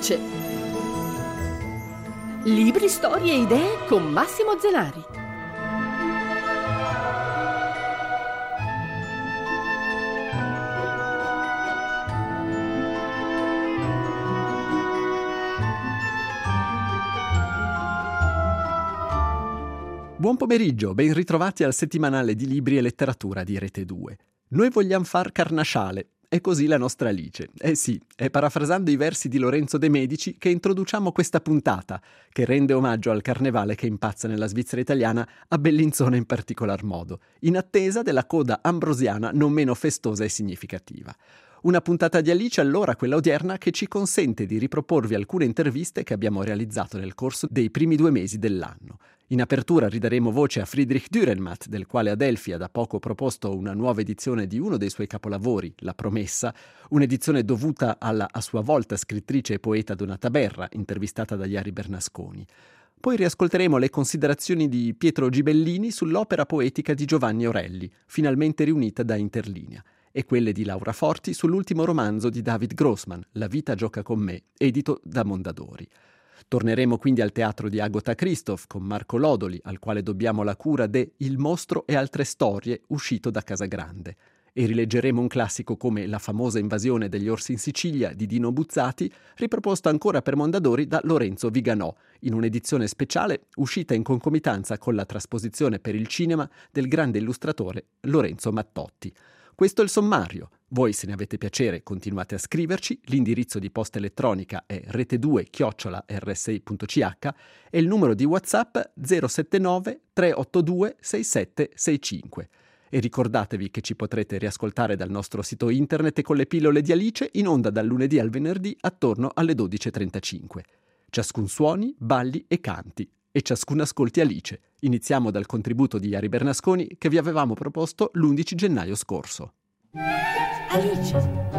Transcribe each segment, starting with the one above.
Alice. Libri, storie e idee con Massimo Zenari. Buon pomeriggio, ben ritrovati al settimanale di libri e letteratura di Rete 2. Noi vogliamo far carnasciale, è così la nostra Alice. Eh sì, è parafrasando i versi di Lorenzo De Medici che introduciamo questa puntata, che rende omaggio al carnevale che impazza nella Svizzera italiana, a Bellinzona in particolar modo, in attesa della coda ambrosiana non meno festosa e significativa. Una puntata di Alice, allora, quella odierna, che ci consente di riproporvi alcune interviste che abbiamo realizzato nel corso dei primi 2 mesi dell'anno. In apertura ridaremo voce a Friedrich Dürrenmatt, del quale Adelphi ha da poco proposto una nuova edizione di uno dei suoi capolavori, La Promessa, un'edizione dovuta alla a sua volta scrittrice e poeta Donata Berra, intervistata da Jari Bernasconi. Poi riascolteremo le considerazioni di Pietro Gibellini sull'opera poetica di Giovanni Orelli, finalmente riunita da Interlinea, e quelle di Laura Forti sull'ultimo romanzo di David Grossman, La vita gioca con me, edito da Mondadori. Torneremo quindi al teatro di Agota Christoph con Marco Lodoli, al quale dobbiamo la cura de Il mostro e altre storie, uscito da Casagrande. E rileggeremo un classico come La famosa invasione degli orsi in Sicilia di Dino Buzzati, riproposto ancora per Mondadori da Lorenzo Viganò, in un'edizione speciale uscita in concomitanza con la trasposizione per il cinema del grande illustratore Lorenzo Mattotti. Questo è il sommario. Voi, se ne avete piacere, continuate a scriverci. L'indirizzo di posta elettronica è rete2@rsi.ch e il numero di WhatsApp 079 382 6765. E ricordatevi che ci potrete riascoltare dal nostro sito internet e con le pillole di Alice in onda dal lunedì al venerdì attorno alle 12.35. Ciascun suoni, balli e canti. E ciascun ascolti Alice. Iniziamo dal contributo di Jari Bernasconi che vi avevamo proposto l'11 gennaio scorso. Alice.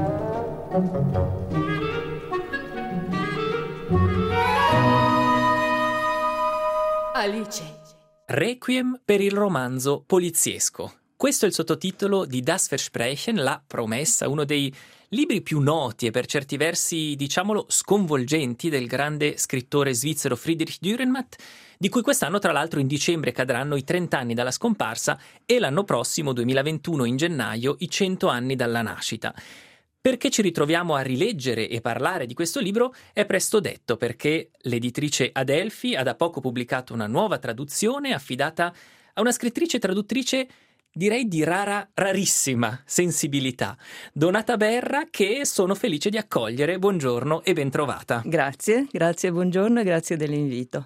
Alice. Requiem per il romanzo poliziesco. Questo è il sottotitolo di Das Versprechen, La Promessa, uno dei libri più noti e per certi versi, diciamolo, sconvolgenti del grande scrittore svizzero Friedrich Dürrenmatt, di cui quest'anno tra l'altro in dicembre cadranno i 30 anni dalla scomparsa e l'anno prossimo, 2021, in gennaio, i 100 anni dalla nascita. Perché ci ritroviamo a rileggere e parlare di questo libro è presto detto, perché l'editrice Adelphi ha da poco pubblicato una nuova traduzione affidata a una scrittrice e traduttrice direi di rarissima sensibilità, Donata Berra, che sono felice di accogliere. Buongiorno e ben trovata. Grazie, buongiorno e grazie dell'invito.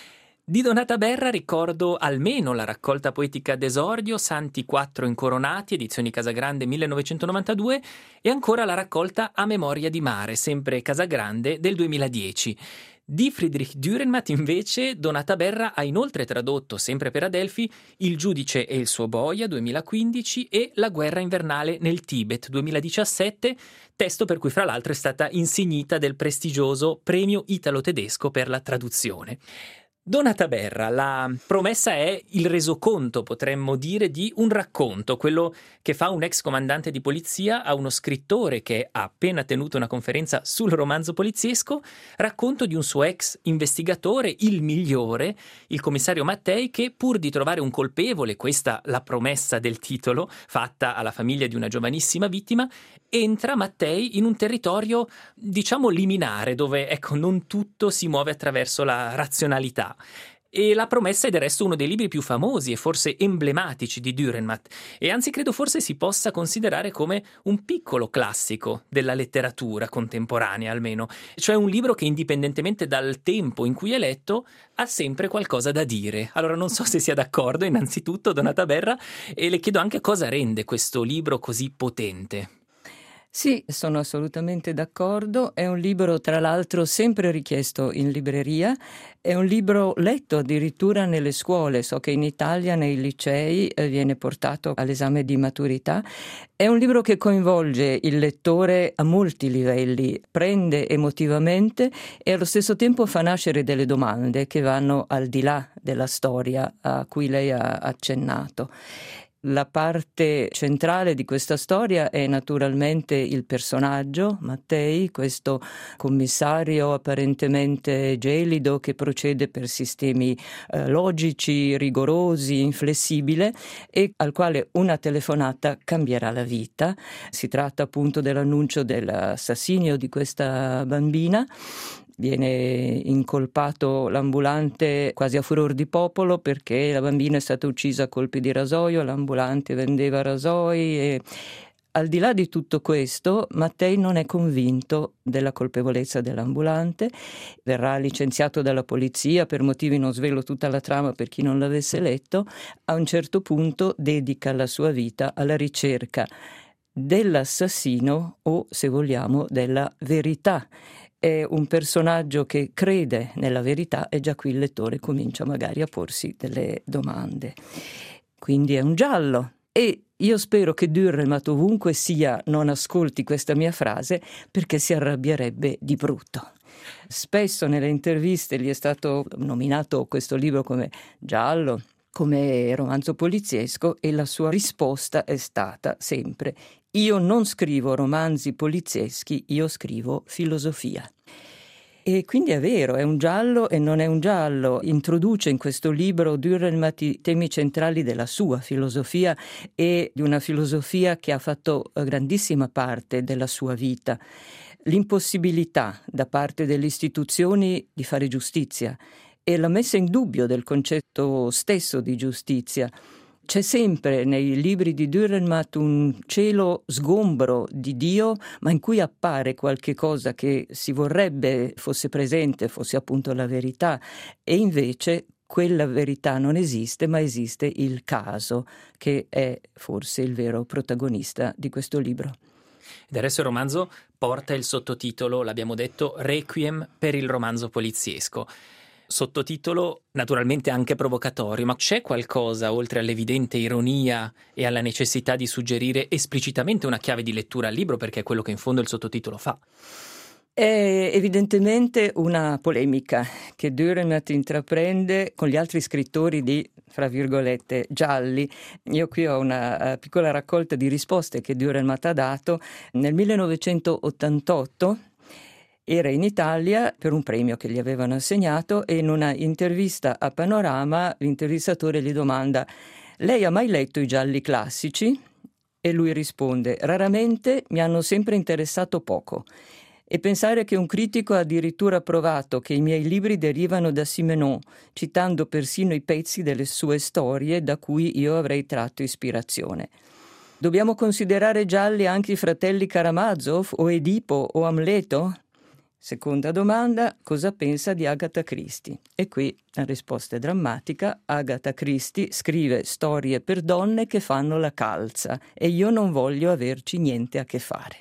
Di Donata Berra ricordo almeno la raccolta poetica d'esordio Santi 4 Incoronati, edizioni Casagrande 1992, e ancora la raccolta A memoria di mare, sempre Casagrande, del 2010. Di Friedrich Dürrenmatt invece Donata Berra ha inoltre tradotto, sempre per Adelphi, Il giudice e il suo boia 2015 e La guerra invernale nel Tibet 2017, testo per cui fra l'altro è stata insignita del prestigioso premio italo-tedesco per la traduzione. Donata Berra, La Promessa è il resoconto, potremmo dire, di un racconto, quello che fa un ex comandante di polizia a uno scrittore che ha appena tenuto una conferenza sul romanzo poliziesco, racconto di un suo ex investigatore, il migliore, il commissario Mattei, che pur di trovare un colpevole, questa la promessa del titolo, fatta alla famiglia di una giovanissima vittima, entra Mattei in un territorio, diciamo, liminare, dove, ecco, non tutto si muove attraverso la razionalità. E La Promessa è del resto uno dei libri più famosi e forse emblematici di Dürrenmatt, e anzi credo forse si possa considerare come un piccolo classico della letteratura contemporanea, almeno, cioè un libro che indipendentemente dal tempo in cui è letto ha sempre qualcosa da dire. Allora non so se sia d'accordo innanzitutto Donata Berra, e le chiedo anche cosa rende questo libro così potente. Sì, sono assolutamente d'accordo. È un libro, tra l'altro, sempre richiesto in libreria. È un libro letto addirittura nelle scuole. So che in Italia, nei licei, viene portato all'esame di maturità. È un libro che coinvolge il lettore a molti livelli, prende emotivamente e allo stesso tempo fa nascere delle domande che vanno al di là della storia a cui lei ha accennato. La parte centrale di questa storia è naturalmente il personaggio, Mattei, questo commissario apparentemente gelido che procede per sistemi logici, rigorosi, inflessibile e al quale una telefonata cambierà la vita. Si tratta appunto dell'annuncio dell'assassinio di questa bambina. Viene incolpato l'ambulante quasi a furor di popolo perché la bambina è stata uccisa a colpi di rasoio, l'ambulante vendeva rasoi e al di là di tutto questo Mattei non è convinto della colpevolezza dell'ambulante, verrà licenziato dalla polizia per motivi, non svelo tutta la trama per chi non l'avesse letto, a un certo punto dedica la sua vita alla ricerca dell'assassino o, se vogliamo, della verità. È un personaggio che crede nella verità e già qui il lettore comincia magari a porsi delle domande. Quindi è un giallo e io spero che Dürrenmatt ovunque sia non ascolti questa mia frase perché si arrabbierebbe di brutto. Spesso nelle interviste gli è stato nominato questo libro come giallo, come romanzo poliziesco e la sua risposta è stata sempre: io non scrivo romanzi polizieschi, io scrivo filosofia. E quindi è vero, è un giallo e non è un giallo. Introduce in questo libro Dürrenmatt i temi centrali della sua filosofia e di una filosofia che ha fatto grandissima parte della sua vita. L'impossibilità da parte delle istituzioni di fare giustizia e la messa in dubbio del concetto stesso di giustizia. C'è sempre nei libri di Dürrenmatt un cielo sgombro di Dio, ma in cui appare qualche cosa che si vorrebbe fosse presente, fosse appunto la verità, e invece quella verità non esiste, ma esiste il caso, che è forse il vero protagonista di questo libro. Del resto il romanzo porta il sottotitolo, l'abbiamo detto, Requiem per il romanzo poliziesco. Sottotitolo naturalmente anche provocatorio, ma c'è qualcosa oltre all'evidente ironia e alla necessità di suggerire esplicitamente una chiave di lettura al libro, perché è quello che in fondo il sottotitolo fa? È evidentemente una polemica che Dürrenmatt intraprende con gli altri scrittori di, fra virgolette, gialli. Io qui ho una piccola raccolta di risposte che Dürrenmatt ha dato. Nel 1988 era in Italia per un premio che gli avevano assegnato e in una intervista a Panorama l'intervistatore gli domanda: lei ha mai letto i gialli classici? E lui risponde: raramente, mi hanno sempre interessato poco. E pensare che un critico ha addirittura provato che i miei libri derivano da Simenon, citando persino i pezzi delle sue storie da cui io avrei tratto ispirazione. Dobbiamo considerare gialli anche i fratelli Karamazov o Edipo o Amleto? Seconda domanda: cosa pensa di Agatha Christie? E qui la risposta è drammatica. Agatha Christie scrive storie per donne che fanno la calza e io non voglio averci niente a che fare.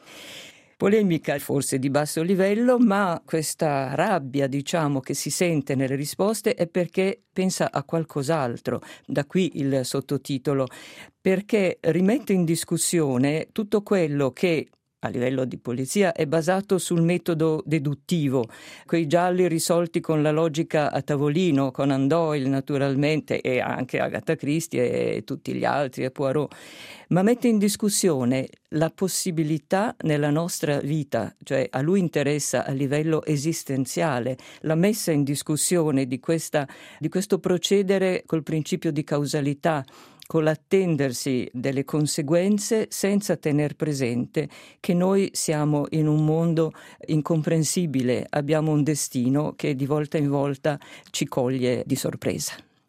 Polemica forse di basso livello, ma questa rabbia, diciamo, che si sente nelle risposte è perché pensa a qualcos'altro. Da qui il sottotitolo, perché rimette in discussione tutto quello che a livello di polizia è basato sul metodo deduttivo, quei gialli risolti con la logica a tavolino, Conan Doyle naturalmente e anche Agatha Christie e tutti gli altri e Poirot, ma mette in discussione la possibilità nella nostra vita, cioè a lui interessa a livello esistenziale la messa in discussione di questo procedere col principio di causalità, con l'attendersi delle conseguenze senza tener presente che noi siamo in un mondo incomprensibile, abbiamo un destino che di volta in volta ci coglie di sorpresa.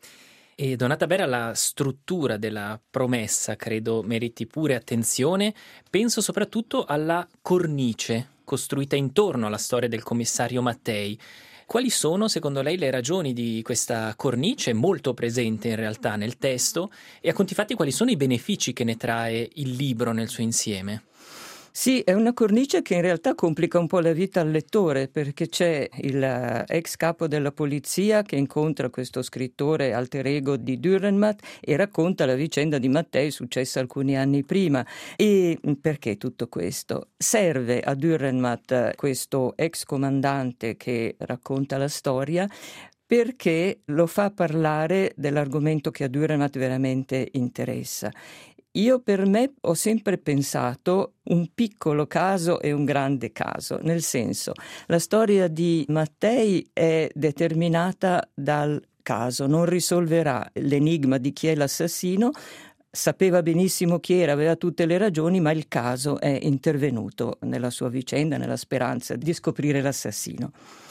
E Donata Berra, la struttura della promessa credo meriti pure attenzione. Penso soprattutto alla cornice costruita intorno alla storia del commissario Mattei. Quali sono, secondo lei, le ragioni di questa cornice, molto presente in realtà nel testo, e a conti fatti quali sono i benefici che ne trae il libro nel suo insieme? Sì, è una cornice che in realtà complica un po' la vita al lettore, perché c'è il ex capo della polizia che incontra questo scrittore alter ego di Dürrenmatt e racconta la vicenda di Mattei successa alcuni anni prima. E perché tutto questo? Serve a Dürrenmatt questo ex comandante che racconta la storia perché lo fa parlare dell'argomento che a Dürrenmatt veramente interessa. Io per me ho sempre pensato un piccolo caso e un grande caso, nel senso, la storia di Mattei è determinata dal caso, non risolverà l'enigma di chi è l'assassino, sapeva benissimo chi era, aveva tutte le ragioni, ma il caso è intervenuto nella sua vicenda, nella speranza di scoprire l'assassino.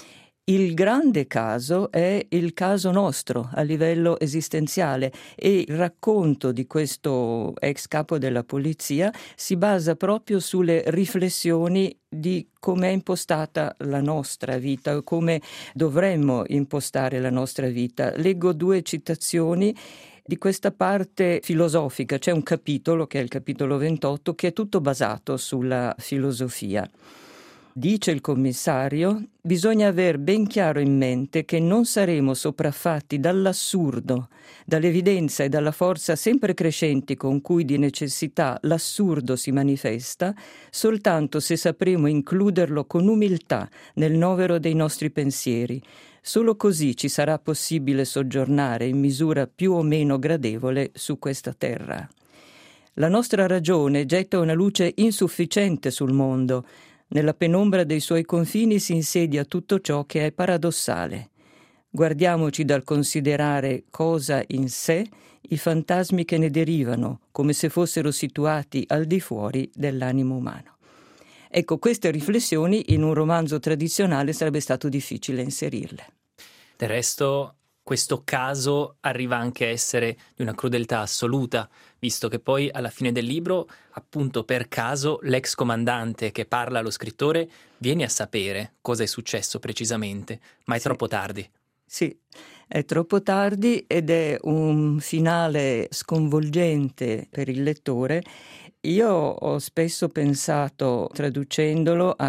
Il grande caso è il caso nostro a livello esistenziale e il racconto di questo ex capo della polizia si basa proprio sulle riflessioni di come è impostata la nostra vita, come dovremmo impostare la nostra vita. Leggo 2 citazioni di questa parte filosofica. C'è un capitolo, che è il capitolo 28, che è tutto basato sulla filosofia. Dice il commissario, bisogna aver ben chiaro in mente che non saremo sopraffatti dall'assurdo, dall'evidenza e dalla forza sempre crescenti con cui di necessità l'assurdo si manifesta, soltanto se sapremo includerlo con umiltà nel novero dei nostri pensieri. Solo così ci sarà possibile soggiornare in misura più o meno gradevole su questa terra. La nostra ragione getta una luce insufficiente sul mondo. Nella penombra dei suoi confini si insedia tutto ciò che è paradossale. Guardiamoci dal considerare cosa in sé i fantasmi che ne derivano, come se fossero situati al di fuori dell'animo umano. Ecco, queste riflessioni in un romanzo tradizionale sarebbe stato difficile inserirle. Del resto, questo caso arriva anche a essere di una crudeltà assoluta, visto che poi alla fine del libro, appunto per caso, l'ex comandante che parla allo scrittore viene a sapere cosa è successo precisamente, ma è troppo tardi. Sì, è troppo tardi ed è un finale sconvolgente per il lettore. Io ho spesso pensato, traducendolo, a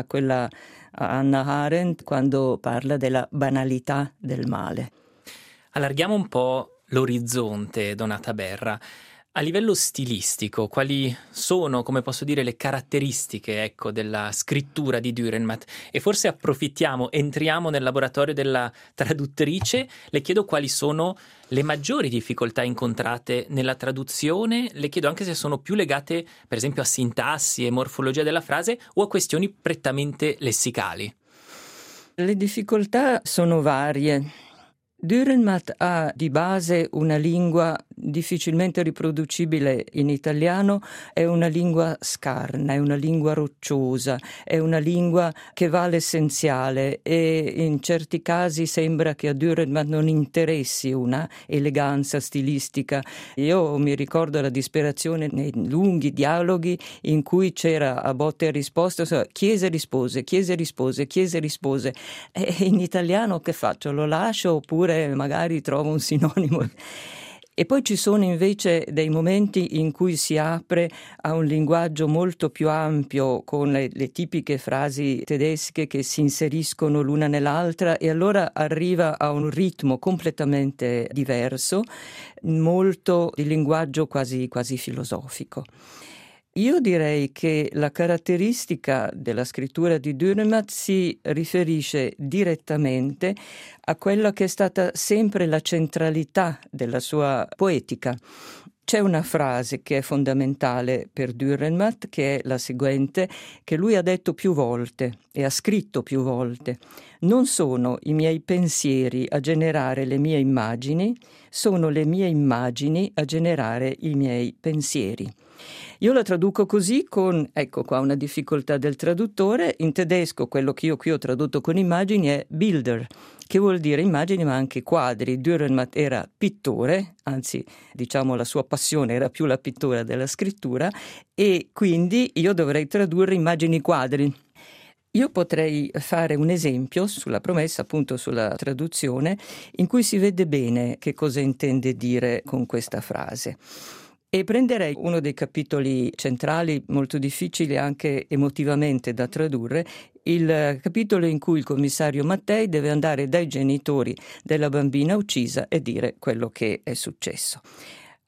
Hannah Arendt quando parla della banalità del male. Allarghiamo un po' l'orizzonte, Donata Berra. A livello stilistico, quali sono, come posso dire, le caratteristiche, ecco, della scrittura di Dürrenmatt? E forse entriamo nel laboratorio della traduttrice. Le chiedo quali sono le maggiori difficoltà incontrate nella traduzione. Le chiedo anche se sono più legate, per esempio, a sintassi e morfologia della frase o a questioni prettamente lessicali. Le difficoltà sono varie. Dürrenmatt ha di base una lingua difficilmente riproducibile in italiano, è una lingua scarna, è una lingua rocciosa, è una lingua che va all'essenziale e in certi casi sembra che a Dürrenmatt non interessi una eleganza stilistica. Io mi ricordo la disperazione nei lunghi dialoghi in cui c'era a botte e risposta, chiese rispose, e in italiano che faccio? Lo lascio oppure magari trovo un sinonimo? E poi ci sono invece dei momenti in cui si apre a un linguaggio molto più ampio con le tipiche frasi tedesche che si inseriscono l'una nell'altra e allora arriva a un ritmo completamente diverso, molto di linguaggio quasi filosofico. Io direi che la caratteristica della scrittura di Dürrenmatt si riferisce direttamente a quella che è stata sempre la centralità della sua poetica. C'è una frase che è fondamentale per Dürrenmatt, che è la seguente, che lui ha detto più volte e ha scritto più volte. Non sono i miei pensieri a generare le mie immagini, sono le mie immagini a generare i miei pensieri. Io la traduco così con, ecco qua una difficoltà del traduttore, in tedesco quello che io qui ho tradotto con immagini è Bilder, che vuol dire immagini ma anche quadri. Dürrenmatt era pittore, anzi diciamo la sua passione era più la pittura della scrittura e quindi io dovrei tradurre immagini quadri. Io potrei fare un esempio sulla promessa, appunto sulla traduzione, in cui si vede bene che cosa intende dire con questa frase. E prenderei uno dei capitoli centrali, molto difficili anche emotivamente da tradurre, il capitolo in cui il commissario Mattei deve andare dai genitori della bambina uccisa e dire quello che è successo.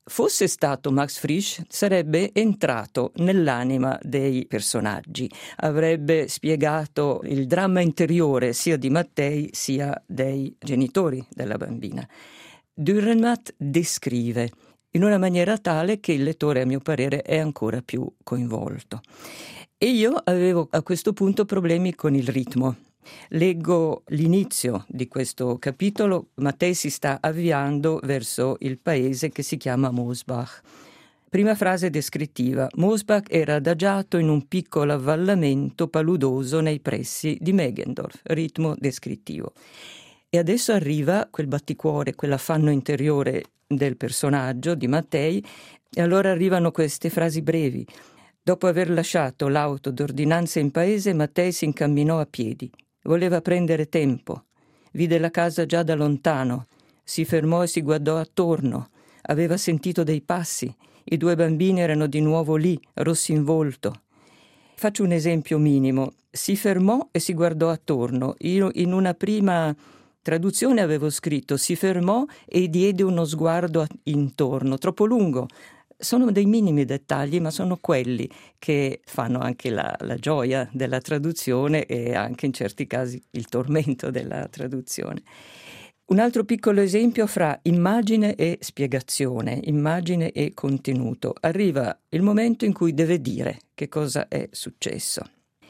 fosse stato Max Frisch, sarebbe entrato nell'anima dei personaggi, avrebbe spiegato il dramma interiore sia di Mattei sia dei genitori della bambina. Dürrenmatt descrive in una maniera tale che il lettore, a mio parere, è ancora più coinvolto. E io avevo a questo punto problemi con il ritmo. Leggo l'inizio di questo capitolo. Mattei si sta avviando verso il paese che si chiama Mosbach. Prima frase descrittiva. Mosbach era adagiato in un piccolo avvallamento paludoso nei pressi di Meggendorf. Ritmo descrittivo. E adesso arriva quel batticuore, quell'affanno interiore del personaggio di Mattei, e allora arrivano queste frasi brevi. Dopo aver lasciato l'auto d'ordinanza in paese, Mattei si incamminò a piedi. Voleva prendere tempo. Vide la casa già da lontano. Si fermò e si guardò attorno. Aveva sentito dei passi. I 2 bambini erano di nuovo lì, rossi in volto. Faccio un esempio minimo. Si fermò e si guardò attorno. Io in una prima traduzione avevo scritto si fermò e diede uno sguardo intorno, troppo lungo. Sono dei minimi dettagli, ma sono quelli che fanno anche la gioia della traduzione e anche in certi casi il tormento della traduzione. Un altro piccolo esempio fra immagine e spiegazione, immagine e contenuto. Arriva il momento in cui deve dire che cosa è successo.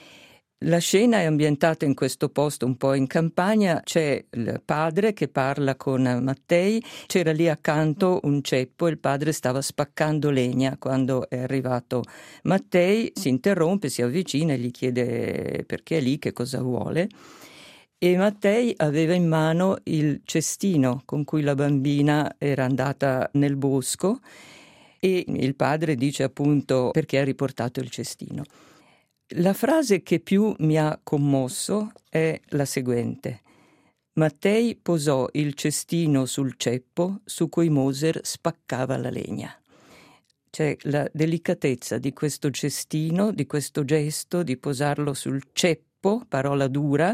La scena è ambientata in questo posto un po' in campagna, c'è il padre che parla con Mattei, c'era lì accanto un ceppo e il padre stava spaccando legna. Quando è arrivato Mattei si interrompe, si avvicina e gli chiede perché è lì, che cosa vuole. E Mattei aveva in mano il cestino con cui la bambina era andata nel bosco e il padre dice appunto perché ha riportato il cestino. La frase che più mi ha commosso è la seguente. Mattei posò il cestino sul ceppo su cui Moser spaccava la legna. C'è la delicatezza di questo cestino, di questo gesto di posarlo sul ceppo, parola dura,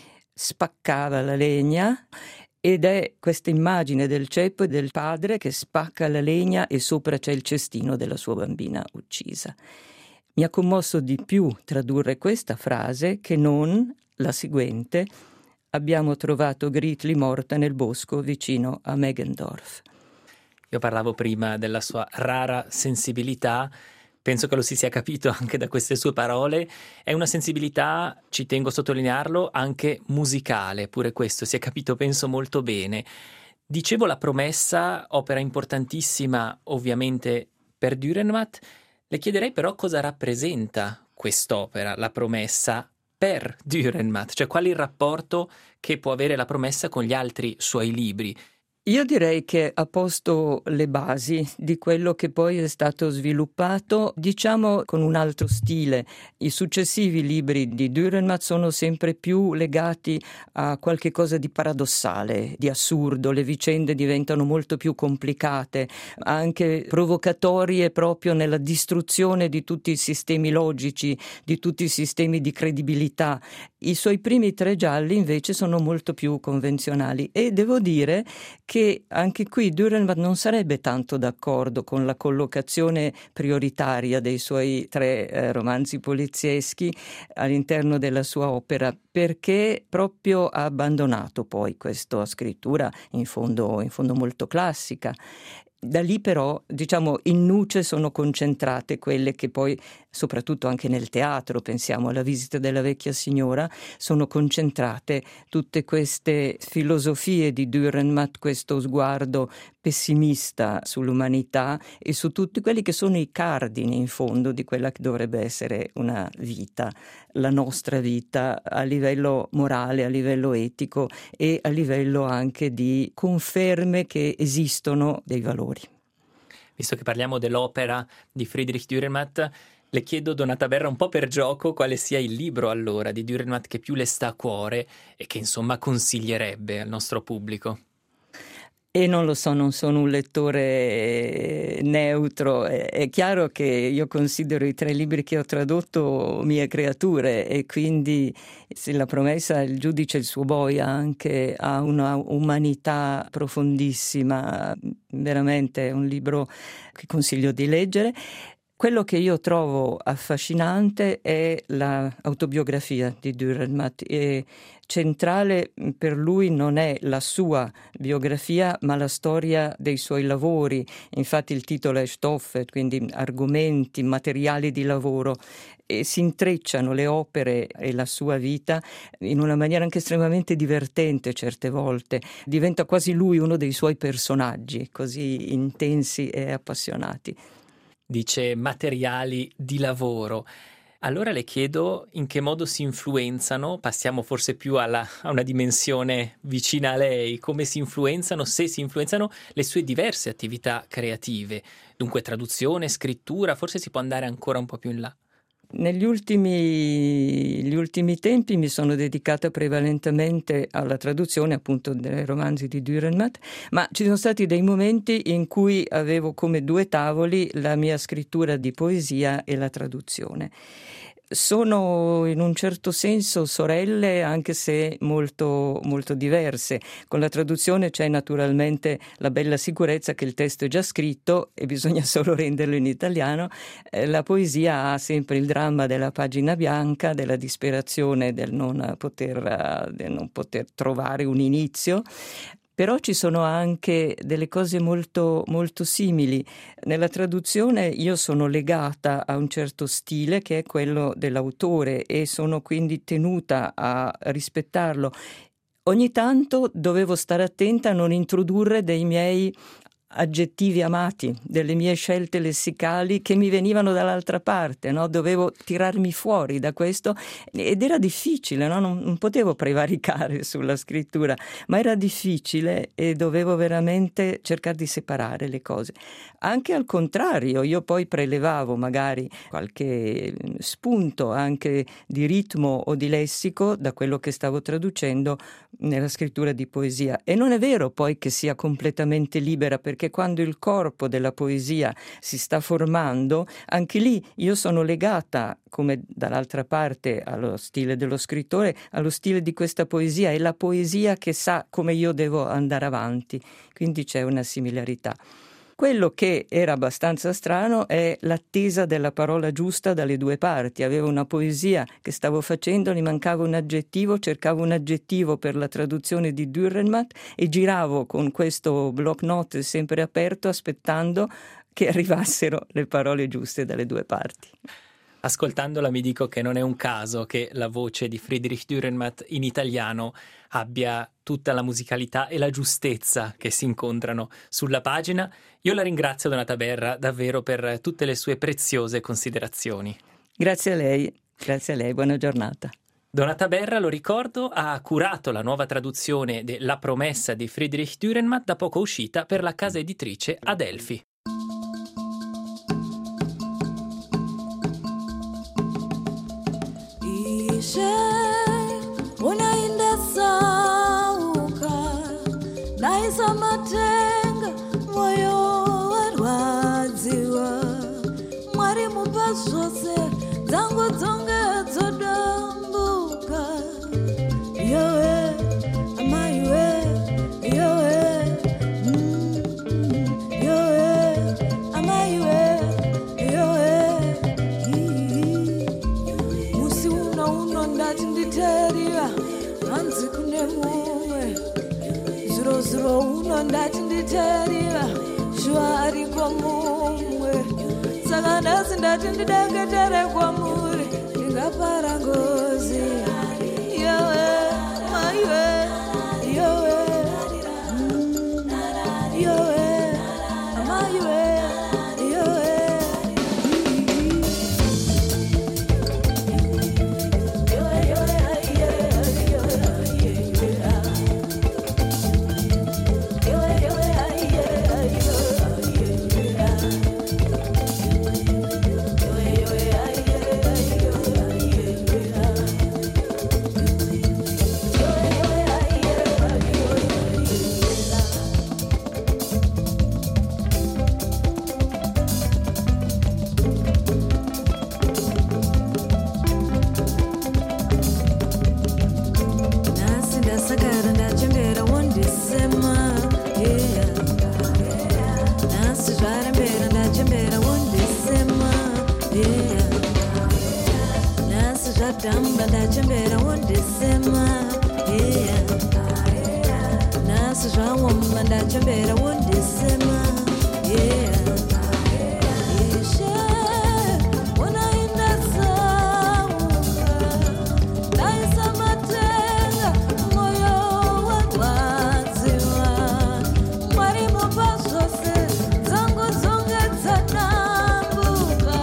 spaccava la legna, ed è questa immagine del ceppo e del padre che spacca la legna e sopra c'è il cestino della sua bambina uccisa. Mi ha commosso di più tradurre questa frase che non la seguente: abbiamo trovato Gritli morta nel bosco vicino a Meggendorf. Io parlavo prima della sua rara sensibilità, penso che lo si sia capito anche da queste sue parole. È una sensibilità, ci tengo a sottolinearlo, anche musicale, pure questo si è capito penso molto bene. Dicevo La promessa, opera importantissima ovviamente per Dürrenmatt. Le chiederei però cosa rappresenta quest'opera, La promessa, per Dürrenmatt, cioè qual è il rapporto che può avere La promessa con gli altri suoi libri. Io direi che ha posto le basi di quello che poi è stato sviluppato, diciamo con un altro stile. I successivi libri di Dürrenmatt sono sempre più legati a qualche cosa di paradossale, di assurdo, le vicende diventano molto più complicate, anche provocatorie proprio nella distruzione di tutti i sistemi logici, di tutti i sistemi di credibilità. I suoi primi 3 gialli invece sono molto più convenzionali e devo dire che anche qui Dürrenmatt non sarebbe tanto d'accordo con la collocazione prioritaria dei suoi 3 romanzi polizieschi all'interno della sua opera, perché proprio ha abbandonato poi questa scrittura in fondo molto classica. Da lì però, diciamo, in nuce sono concentrate quelle che poi, soprattutto anche nel teatro, pensiamo alla Visita della vecchia signora, sono concentrate tutte queste filosofie di Dürrenmatt, questo sguardo pessimista sull'umanità e su tutti quelli che sono i cardini, in fondo, di quella che dovrebbe essere una vita, la nostra vita a livello morale, a livello etico e a livello anche di conferme che esistono dei valori. Visto che parliamo dell'opera di Friedrich Dürrenmatt, le chiedo, Donata Berra, un po' per gioco, quale sia il libro allora di Dürrenmatt che più le sta a cuore e che insomma consiglierebbe al nostro pubblico. E non lo so, non sono un lettore neutro. È chiaro che io considero i 3 libri che ho tradotto mie creature, e quindi se La promessa, il giudice e il suo boia anche ha una umanità profondissima, veramente è un libro che consiglio di leggere. Quello che io trovo affascinante è l'autobiografia di Dürrenmatt, e centrale per lui non è la sua biografia ma la storia dei suoi lavori. Infatti il titolo è Stoffe, quindi argomenti, materiali di lavoro, e si intrecciano le opere e la sua vita in una maniera anche estremamente divertente certe volte. Diventa quasi lui uno dei suoi personaggi, così intensi e appassionati. Dice materiali di lavoro. Allora le chiedo in che modo si influenzano, passiamo forse più a una dimensione vicina a lei, come si influenzano, se si influenzano, le sue diverse attività creative. Dunque traduzione, scrittura, forse si può andare ancora un po' più in là. Negli ultimi tempi mi sono dedicata prevalentemente alla traduzione appunto dei romanzi di Dürrenmatt, ma ci sono stati dei momenti in cui avevo come 2 tavoli la mia scrittura di poesia e la traduzione. Sono in un certo senso sorelle, anche se molto, molto diverse. Con la traduzione c'è naturalmente la bella sicurezza che il testo è già scritto e bisogna solo renderlo in italiano. La poesia ha sempre il dramma della pagina bianca, della disperazione del non poter trovare un inizio. Però ci sono anche delle cose molto, molto simili. Nella traduzione io sono legata a un certo stile che è quello dell'autore e sono quindi tenuta a rispettarlo. Ogni tanto dovevo stare attenta a non introdurre dei miei aggettivi amati, delle mie scelte lessicali che mi venivano dall'altra parte, no? Dovevo tirarmi fuori da questo ed era difficile, no? Non potevo prevaricare sulla scrittura, ma era difficile e dovevo veramente cercare di separare le cose. Anche al contrario, io poi prelevavo magari qualche spunto anche di ritmo o di lessico da quello che stavo traducendo nella scrittura di poesia. E non è vero poi che sia completamente libera, perché quando il corpo della poesia si sta formando, anche lì io sono legata, come dall'altra parte, allo stile dello scrittore, allo stile di questa poesia. È la poesia che sa come io devo andare avanti, quindi c'è una similarità. Quello che era abbastanza strano è l'attesa della parola giusta dalle 2 parti. Avevo una poesia che stavo facendo, mi mancava un aggettivo, cercavo un aggettivo per la traduzione di Dürrenmatt e giravo con questo block note sempre aperto aspettando che arrivassero le parole giuste dalle 2 parti. Ascoltandola mi dico che non è un caso che la voce di Friedrich Dürrenmatt in italiano abbia tutta la musicalità e la giustezza che si incontrano sulla pagina. Io la ringrazio, Donata Berra, davvero per tutte le sue preziose considerazioni. Grazie a lei, buona giornata. Donata Berra, lo ricordo, ha curato la nuova traduzione de La promessa di Friedrich Dürrenmatt, da poco uscita per la casa editrice Adelphi. Naisa matenga moyo warwadziwa Mwari mupa zvose dzangu dzonge dzodambuka Yowe amaiwe yowe yowe amaiwe yowe musi uno ndati nditeria hanzi kune mumwe Zuro uno ndati nditeria shwari kwa mumwe Saka ndasi ndati ndidengetere kwa muri Ndingapara ngozi Yowe, maiwe Yowe, yowe, amaiwe Yowe tamba ndachembera wondisema yeah. Nasu zvawomba ndachembera wondisema yeah. Ishe unaenda sauka daisa matenga moyo warwadziwa mwari mupa zvose dzangu dzonge dzanambuka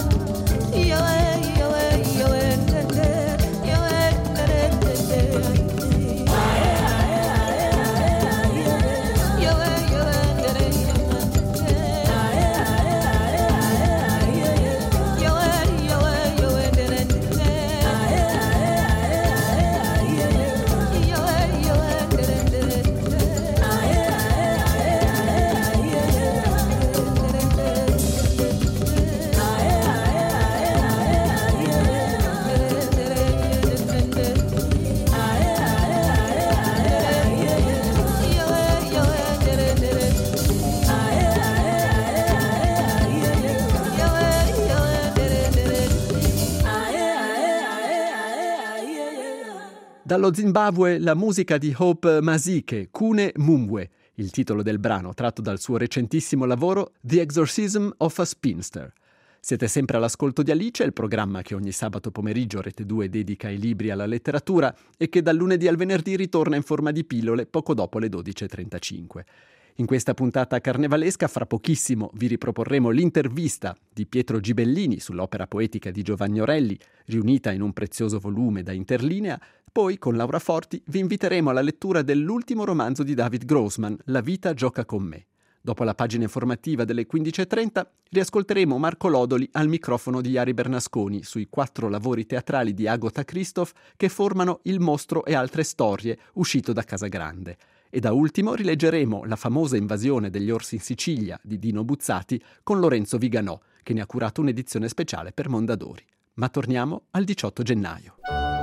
Dallo Zimbabwe la musica di Hope Mazike, Kune Mumwe, il titolo del brano tratto dal suo recentissimo lavoro The Exorcism of a Spinster. Siete sempre all'ascolto di Alice, il programma che ogni sabato pomeriggio Rete 2 dedica i libri alla letteratura e che dal lunedì al venerdì ritorna in forma di pillole poco dopo le 12.35. In questa puntata carnevalesca, fra pochissimo, vi riproporremo l'intervista di Pietro Gibellini sull'opera poetica di Giovanni Orelli, riunita in un prezioso volume da Interlinea. Poi, con Laura Forti, vi inviteremo alla lettura dell'ultimo romanzo di David Grossman, La vita gioca con me. Dopo la pagina informativa delle 15.30, riascolteremo Marco Lodoli al microfono di Iari Bernasconi sui 4 lavori teatrali di Agota Christoph che formano Il mostro e altre storie, uscito da Casagrande. E da ultimo rileggeremo La famosa invasione degli orsi in Sicilia di Dino Buzzati con Lorenzo Viganò, che ne ha curato un'edizione speciale per Mondadori. Ma torniamo al 18 gennaio.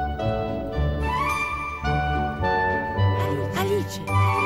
Alice.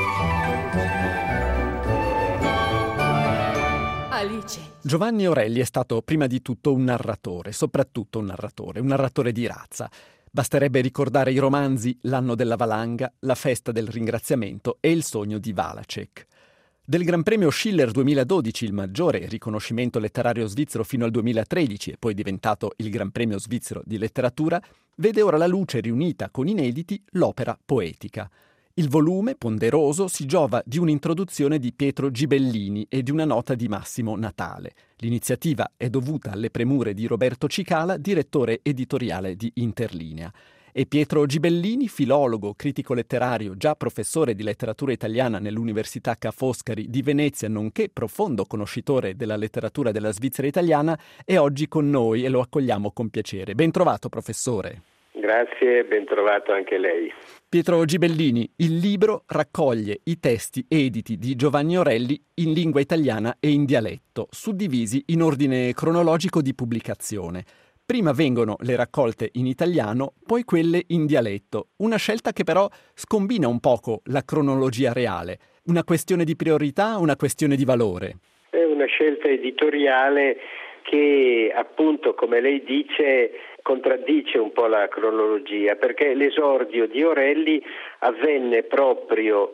Alice. Giovanni Orelli è stato prima di tutto un narratore, soprattutto un narratore di razza. Basterebbe ricordare i romanzi L'anno della valanga, La festa del ringraziamento e Il sogno di Valacek. Del Gran Premio Schiller 2012, il maggiore riconoscimento letterario svizzero fino al 2013 e poi diventato il Gran Premio svizzero di letteratura, vede ora la luce riunita con inediti l'opera poetica. Il volume, ponderoso, si giova di un'introduzione di Pietro Gibellini e di una nota di Massimo Natale. L'iniziativa è dovuta alle premure di Roberto Cicala, direttore editoriale di Interlinea. E Pietro Gibellini, filologo, critico letterario, già professore di letteratura italiana nell'Università Ca' Foscari di Venezia, nonché profondo conoscitore della letteratura della Svizzera italiana, è oggi con noi e lo accogliamo con piacere. Ben trovato, professore. Grazie, ben trovato anche lei. Pietro Gibellini, il libro raccoglie i testi editi di Giovanni Orelli in lingua italiana e in dialetto, suddivisi in ordine cronologico di pubblicazione. Prima vengono le raccolte in italiano, poi quelle in dialetto, una scelta che però scombina un poco la cronologia reale. Una questione di priorità, una questione di valore? È una scelta editoriale che, appunto, come lei dice, contraddice un po' la cronologia, perché l'esordio di Orelli avvenne proprio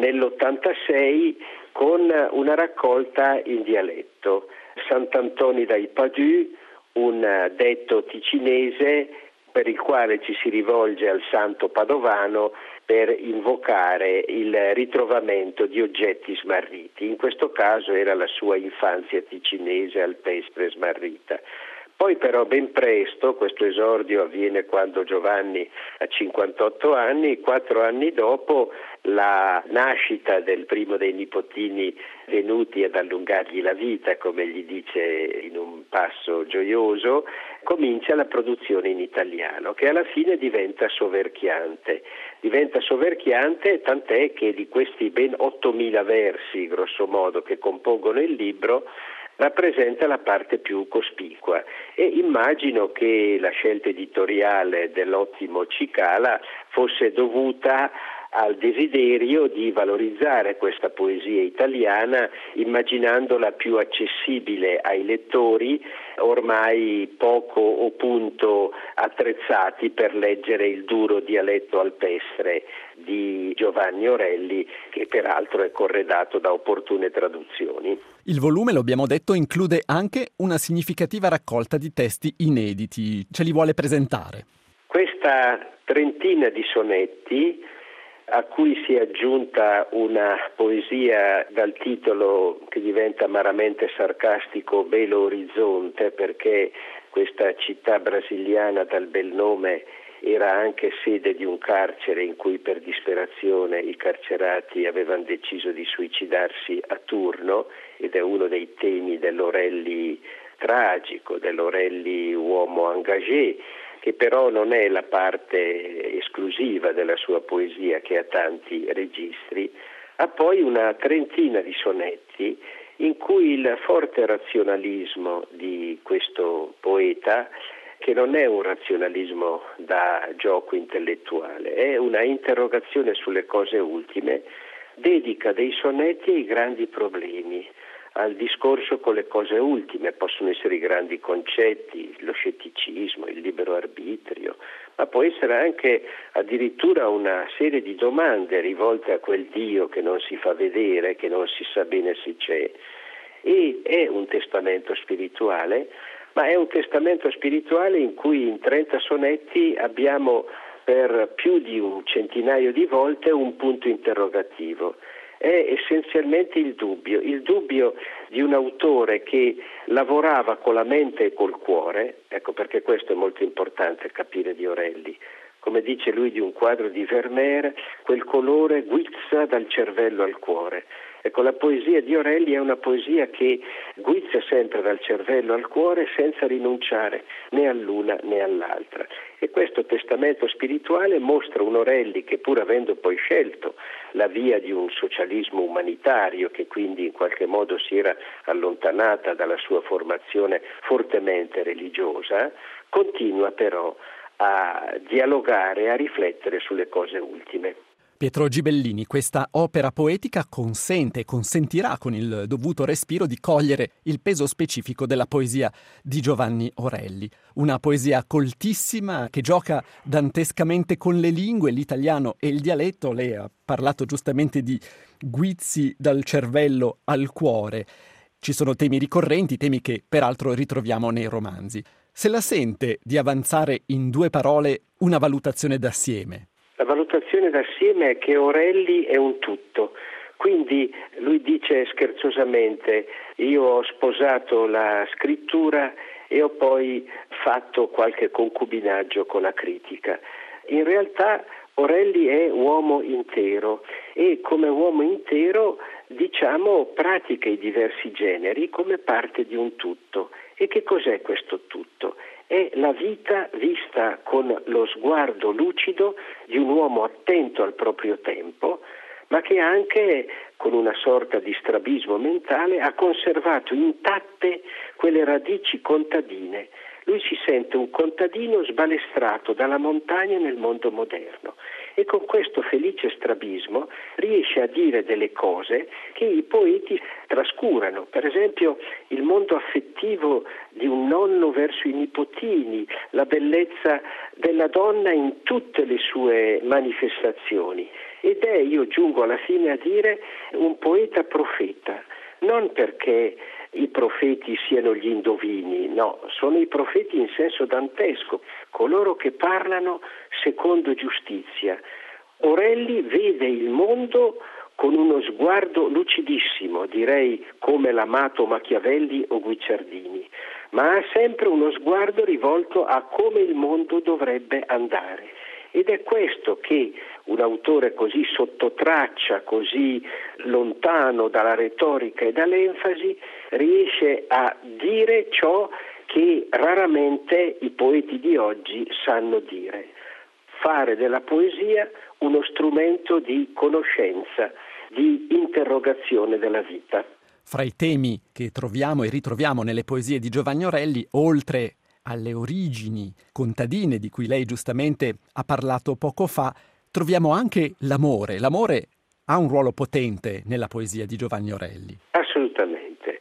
nell'86 con una raccolta in dialetto. Sant'Antoni dai Padù, un detto ticinese per il quale ci si rivolge al santo padovano per invocare il ritrovamento di oggetti smarriti. In questo caso era la sua infanzia ticinese alpestre smarrita. Poi però ben presto, questo esordio avviene quando Giovanni ha 58 anni, 4 anni dopo la nascita del primo dei nipotini venuti ad allungargli la vita, come gli dice in un passo gioioso, comincia la produzione in italiano, che alla fine diventa soverchiante. Diventa soverchiante tant'è che di questi ben 8.000 versi, grosso modo, che compongono il libro, rappresenta la parte più cospicua e immagino che la scelta editoriale dell'ottimo Cicala fosse dovuta al desiderio di valorizzare questa poesia italiana immaginandola più accessibile ai lettori ormai poco o punto attrezzati per leggere il duro dialetto alpestre di Giovanni Orelli, che peraltro è corredato da opportune traduzioni. Il volume, lo abbiamo detto, include anche una significativa raccolta di testi inediti. Ce li vuole presentare? Questa trentina di sonetti, a cui si è aggiunta una poesia dal titolo che diventa amaramente sarcastico, Belo Horizonte, perché questa città brasiliana dal bel nome era anche sede di un carcere in cui per disperazione i carcerati avevano deciso di suicidarsi a turno, ed è uno dei temi dell'Orelli tragico, dell'Orelli uomo engagé, che però non è la parte esclusiva della sua poesia, che ha tanti registri. Ha poi una trentina di sonetti in cui il forte razionalismo di questo poeta, che non è un razionalismo da gioco intellettuale, è una interrogazione sulle cose ultime, dedica dei sonetti ai grandi problemi, al discorso con le cose ultime. Possono essere i grandi concetti, lo scetticismo, il libero arbitrio, ma può essere anche addirittura una serie di domande rivolte a quel Dio che non si fa vedere, che non si sa bene se c'è. E è un testamento spirituale, ma è un testamento spirituale in cui in 30 sonetti abbiamo per più di un centinaio di volte un punto interrogativo. È essenzialmente il dubbio di un autore che lavorava con la mente e col cuore, ecco perché questo è molto importante capire di Orelli. Come dice lui di un quadro di Vermeer, quel colore guizza dal cervello al cuore. Ecco, la poesia di Orelli è una poesia che guizza sempre dal cervello al cuore senza rinunciare né all'una né all'altra. E questo testamento spirituale mostra un Orelli che, pur avendo poi scelto la via di un socialismo umanitario, che quindi in qualche modo si era allontanata dalla sua formazione fortemente religiosa, continua però a dialogare, a riflettere sulle cose ultime. Pietro Gibellini, questa opera poetica consente e consentirà con il dovuto respiro di cogliere il peso specifico della poesia di Giovanni Orelli. Una poesia coltissima che gioca dantescamente con le lingue, l'italiano e il dialetto. Lei ha parlato giustamente di guizzi dal cervello al cuore. Ci sono temi ricorrenti, temi che peraltro ritroviamo nei romanzi. Se la sente di avanzare in 2 parole una valutazione d'assieme? La valutazione d'assieme è che Orelli è un tutto, quindi lui dice scherzosamente: io ho sposato la scrittura e ho poi fatto qualche concubinaggio con la critica. In realtà Orelli è uomo intero e come uomo intero, diciamo, pratica i diversi generi come parte di un tutto. E che cos'è questo tutto? È la vita vista con lo sguardo lucido di un uomo attento al proprio tempo, ma che anche, con una sorta di strabismo mentale, ha conservato intatte quelle radici contadine. Lui si sente un contadino sbalestrato dalla montagna nel mondo moderno e con questo felice strabismo riesce a dire delle cose che i poeti trascurano. Per esempio il mondo affettivo di un nonno verso i nipotini, la bellezza della donna in tutte le sue manifestazioni. Ed è, io giungo alla fine a dire, un poeta profeta, non perché i profeti siano gli indovini, no, sono i profeti in senso dantesco, coloro che parlano secondo giustizia. Orelli vede il mondo con uno sguardo lucidissimo, direi come l'amato Machiavelli o Guicciardini, ma ha sempre uno sguardo rivolto a come il mondo dovrebbe andare. Ed è questo che un autore così sottotraccia, così lontano dalla retorica e dall'enfasi, riesce a dire ciò che raramente i poeti di oggi sanno dire. Fare della poesia uno strumento di conoscenza, di interrogazione della vita. Fra i temi che troviamo e ritroviamo nelle poesie di Giovanni Orelli, oltre alle origini contadine di cui lei giustamente ha parlato poco fa, troviamo anche l'amore. L'amore ha un ruolo potente nella poesia di Giovanni Orelli. Assolutamente.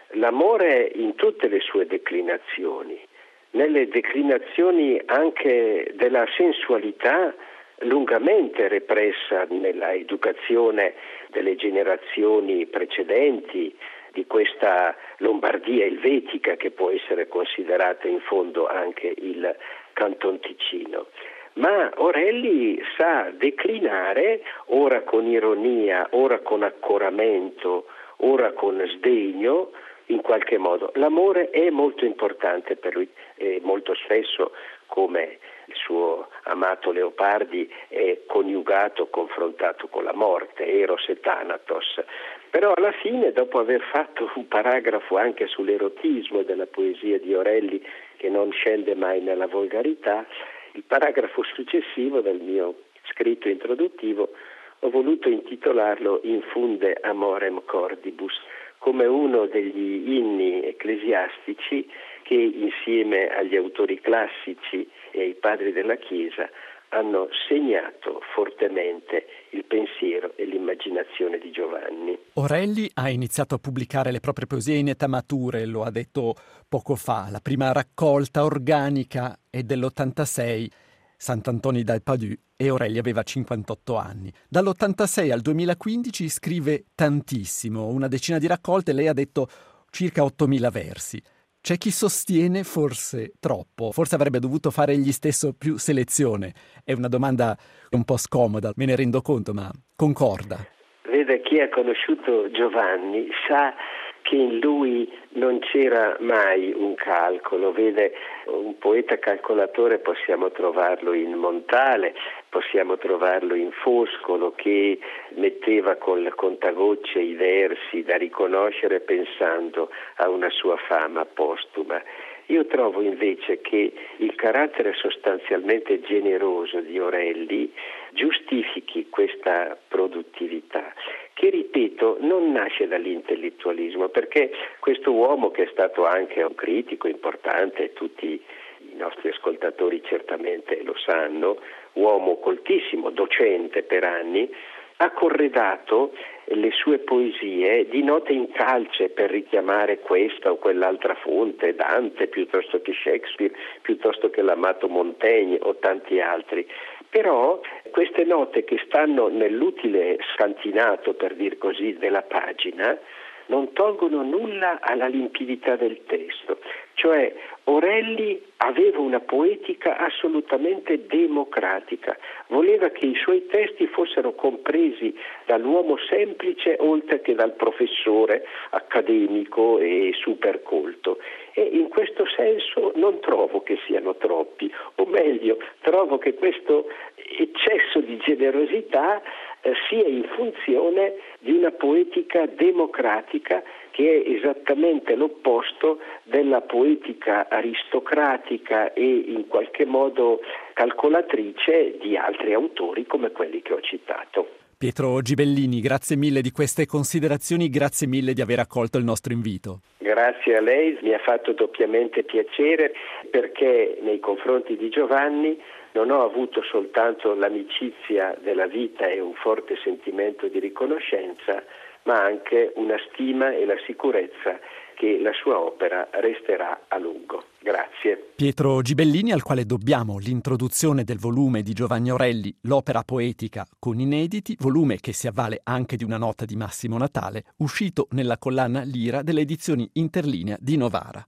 L'amore in tutte le sue declinazioni, nelle declinazioni anche della sensualità lungamente repressa nella educazione delle generazioni precedenti, di questa Lombardia elvetica che può essere considerata in fondo anche il Canton Ticino. Ma Orelli sa declinare, ora con ironia, ora con accoramento, ora con sdegno, in qualche modo. L'amore è molto importante per lui e molto spesso, come il suo amato Leopardi, è coniugato, confrontato con la morte, Eros e Thanatos. Però alla fine, dopo aver fatto un paragrafo anche sull'erotismo della poesia di Orelli, che non scende mai nella volgarità, il paragrafo successivo del mio scritto introduttivo ho voluto intitolarlo In funde amorem cordibus, come uno degli inni ecclesiastici che insieme agli autori classici e ai padri della Chiesa hanno segnato fortemente il pensiero e l'immaginazione di Giovanni. Orelli ha iniziato a pubblicare le proprie poesie in età mature, lo ha detto poco fa. La prima raccolta organica è dell'86, Sant'Antoni dal Padù, e Orelli aveva 58 anni. Dall'86 al 2015 scrive tantissimo, una decina di raccolte, lei ha detto circa 8.000 versi. C'è chi sostiene forse troppo, forse avrebbe dovuto fare egli stesso più selezione. È una domanda un po' scomoda, me ne rendo conto, ma concorda? Vede, chi ha conosciuto Giovanni sa che in lui non c'era mai un calcolo. Vede, un poeta calcolatore possiamo trovarlo in Montale, possiamo trovarlo in Foscolo, che metteva con il contagocce i versi da riconoscere pensando a una sua fama postuma. Io trovo invece che il carattere sostanzialmente generoso di Orelli giustifichi questa produttività, che ripeto non nasce dall'intellettualismo, perché questo uomo, che è stato anche un critico importante, tutti i nostri ascoltatori certamente lo sanno, uomo coltissimo, docente per anni, ha corredato le sue poesie di note in calce per richiamare questa o quell'altra fonte, Dante piuttosto che Shakespeare, piuttosto che l'amato Montaigne o tanti altri. Però queste note, che stanno nell'utile scantinato, per dir così, della pagina, non tolgono nulla alla limpidità del testo. Cioè Orelli aveva una poetica assolutamente democratica, voleva che i suoi testi fossero compresi dall'uomo semplice oltre che dal professore accademico e supercolto, e in questo senso non trovo che siano troppi, o meglio, trovo che questo eccesso di generosità sia in funzione di una poetica democratica, che è esattamente l'opposto della poetica aristocratica e in qualche modo calcolatrice di altri autori come quelli che ho citato. Pietro Gibellini, grazie mille di queste considerazioni, grazie mille di aver accolto il nostro invito. Grazie a lei, mi ha fatto doppiamente piacere, perché nei confronti di Giovanni non ho avuto soltanto l'amicizia della vita e un forte sentimento di riconoscenza, ma anche una stima e la sicurezza che la sua opera resterà a lungo. Grazie. Pietro Gibellini, al quale dobbiamo l'introduzione del volume di Giovanni Orelli, l'opera poetica con inediti, volume che si avvale anche di una nota di Massimo Natale, uscito nella collana Lira delle edizioni Interlinea di Novara.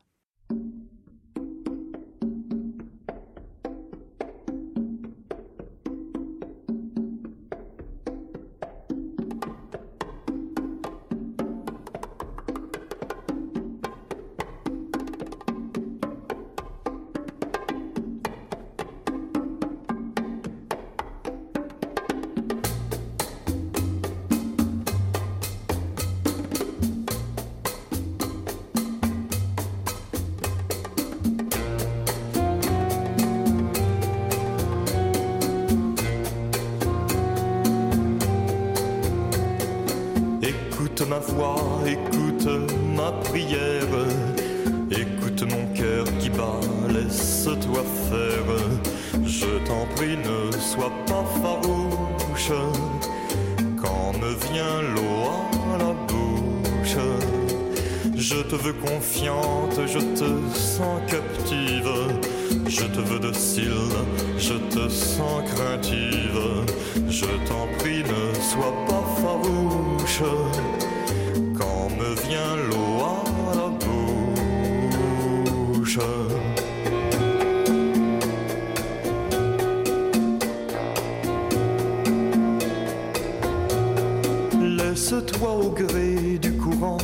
Écoute ma voix, écoute ma prière, écoute mon cœur qui bat, laisse-toi faire. Je t'en prie, ne sois pas farouche. farouche quand me vient l'eau à la bouche. Je te veux confiante, je te sens captive. Je te veux docile, je te sens craintive. Je t'en prie, ne sois pas farouche quand me vient l'eau à la bouche. Laisse-toi au gré du courant,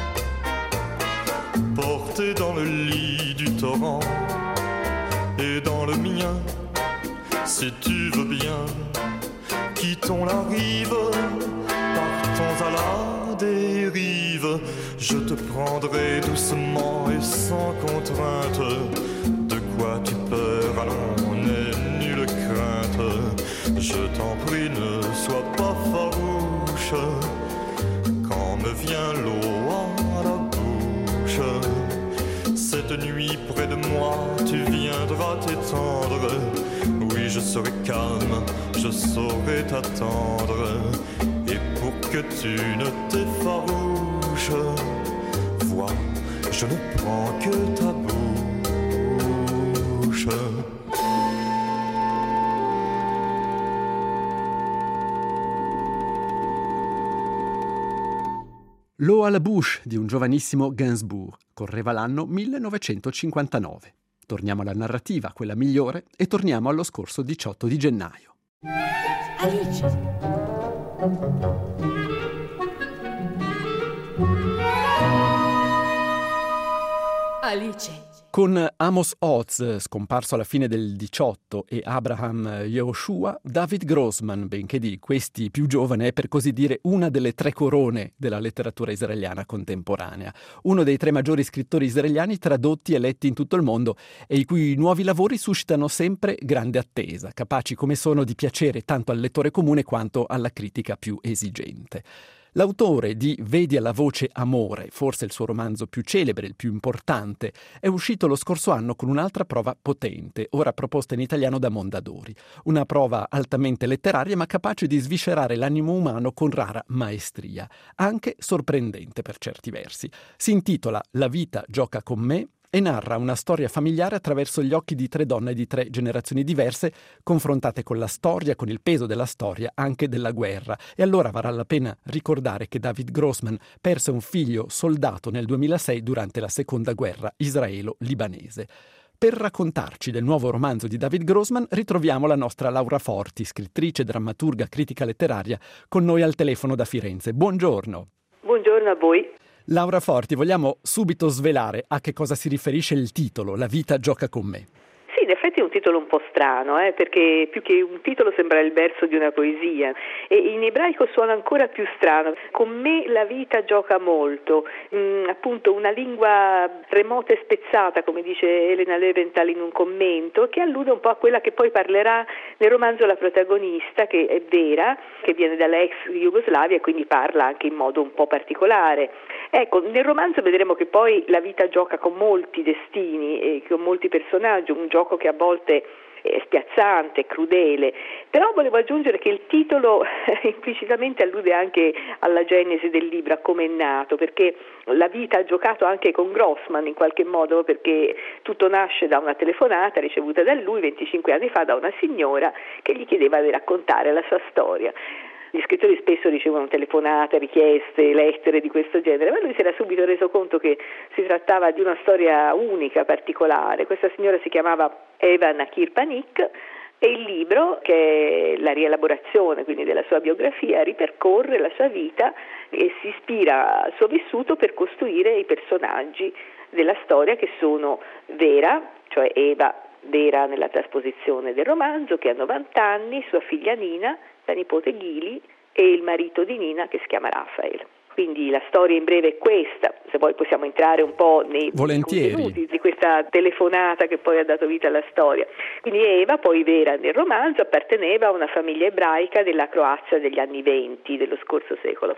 porté dans le lit du torrent et dans le mien, si tu veux bien. Quittons la rive, partons à la dérive. Je te prendrai doucement et sans contrainte. De quoi tu peur, allons, n'aie nulle crainte. Je t'en prie, ne sois pas farouche quand me vient l'eau à la bouche. Cette nuit près de moi, tu viendras t'étendre. Oui, je serai calme, je saurai t'attendre. Et pour que tu ne t'effarouches, vois, je ne prends que ta bouche. L'eau à la bouche di un giovanissimo Gainsbourg. Correva l'anno 1959. Torniamo alla narrativa, quella migliore, e torniamo allo scorso 18 di gennaio. Alice. Alice. Con Amos Oz, scomparso alla fine del 18, e Abraham Yehoshua, David Grossman, benché di questi più giovane, è per così dire una delle tre corone della letteratura israeliana contemporanea. Uno dei tre maggiori scrittori israeliani tradotti e letti in tutto il mondo e i cui nuovi lavori suscitano sempre grande attesa, capaci come sono di piacere tanto al lettore comune quanto alla critica più esigente. L'autore di Vedi alla voce amore, forse il suo romanzo più celebre, il più importante, è uscito lo scorso anno con un'altra prova potente, ora proposta in italiano da Mondadori. Una prova altamente letteraria ma capace di sviscerare l'animo umano con rara maestria, anche sorprendente per certi versi. Si intitola La vita gioca con me e narra una storia familiare attraverso gli occhi di tre donne di tre generazioni diverse, confrontate con la storia, con il peso della storia, anche della guerra. E allora varrà la pena ricordare che David Grossman perse un figlio soldato nel 2006 durante la seconda guerra israelo-libanese. Per raccontarci del nuovo romanzo di David Grossman ritroviamo la nostra Laura Forti, scrittrice, drammaturga, critica letteraria, con noi al telefono da Firenze. Buongiorno. Buongiorno a voi. Laura Forti, vogliamo subito svelare a che cosa si riferisce il titolo, La vita gioca con me. Sì, in effetti è un titolo un po' strano, perché più che un titolo sembra il verso di una poesia e in ebraico suona ancora più strano. Con me la vita gioca molto, appunto una lingua remota e spezzata, come dice Elena Leventhal in un commento, che allude un po' a quella che poi parlerà nel romanzo la protagonista, che è Vera, che viene dalla ex Jugoslavia e quindi parla anche in modo un po' particolare. Ecco, nel romanzo vedremo che poi la vita gioca con molti destini e con molti personaggi, un gioco che a volte è spiazzante, crudele, però volevo aggiungere che il titolo implicitamente allude anche alla genesi del libro, a come è nato, perché la vita ha giocato anche con Grossman in qualche modo, perché tutto nasce da una telefonata ricevuta da lui 25 anni fa da una signora che gli chiedeva di raccontare la sua storia. Gli scrittori spesso ricevono telefonate, richieste, lettere di questo genere, ma lui si era subito reso conto che si trattava di una storia unica, particolare. Questa signora si chiamava Eva Nakir Panik e il libro, che è la rielaborazione quindi della sua biografia, ripercorre la sua vita e si ispira al suo vissuto per costruire i personaggi della storia, che sono Vera, cioè Vera nella trasposizione del romanzo, che ha 90 anni, sua figlia Nina, la nipote Ghili e il marito di Nina che si chiama Rafael. Quindi la storia in breve è questa, se poi possiamo entrare un po' nei contenuti di questa telefonata che poi ha dato vita alla storia. Quindi Eva, poi Vera nel romanzo, apparteneva a una famiglia ebraica della Croazia degli anni 20 dello scorso secolo.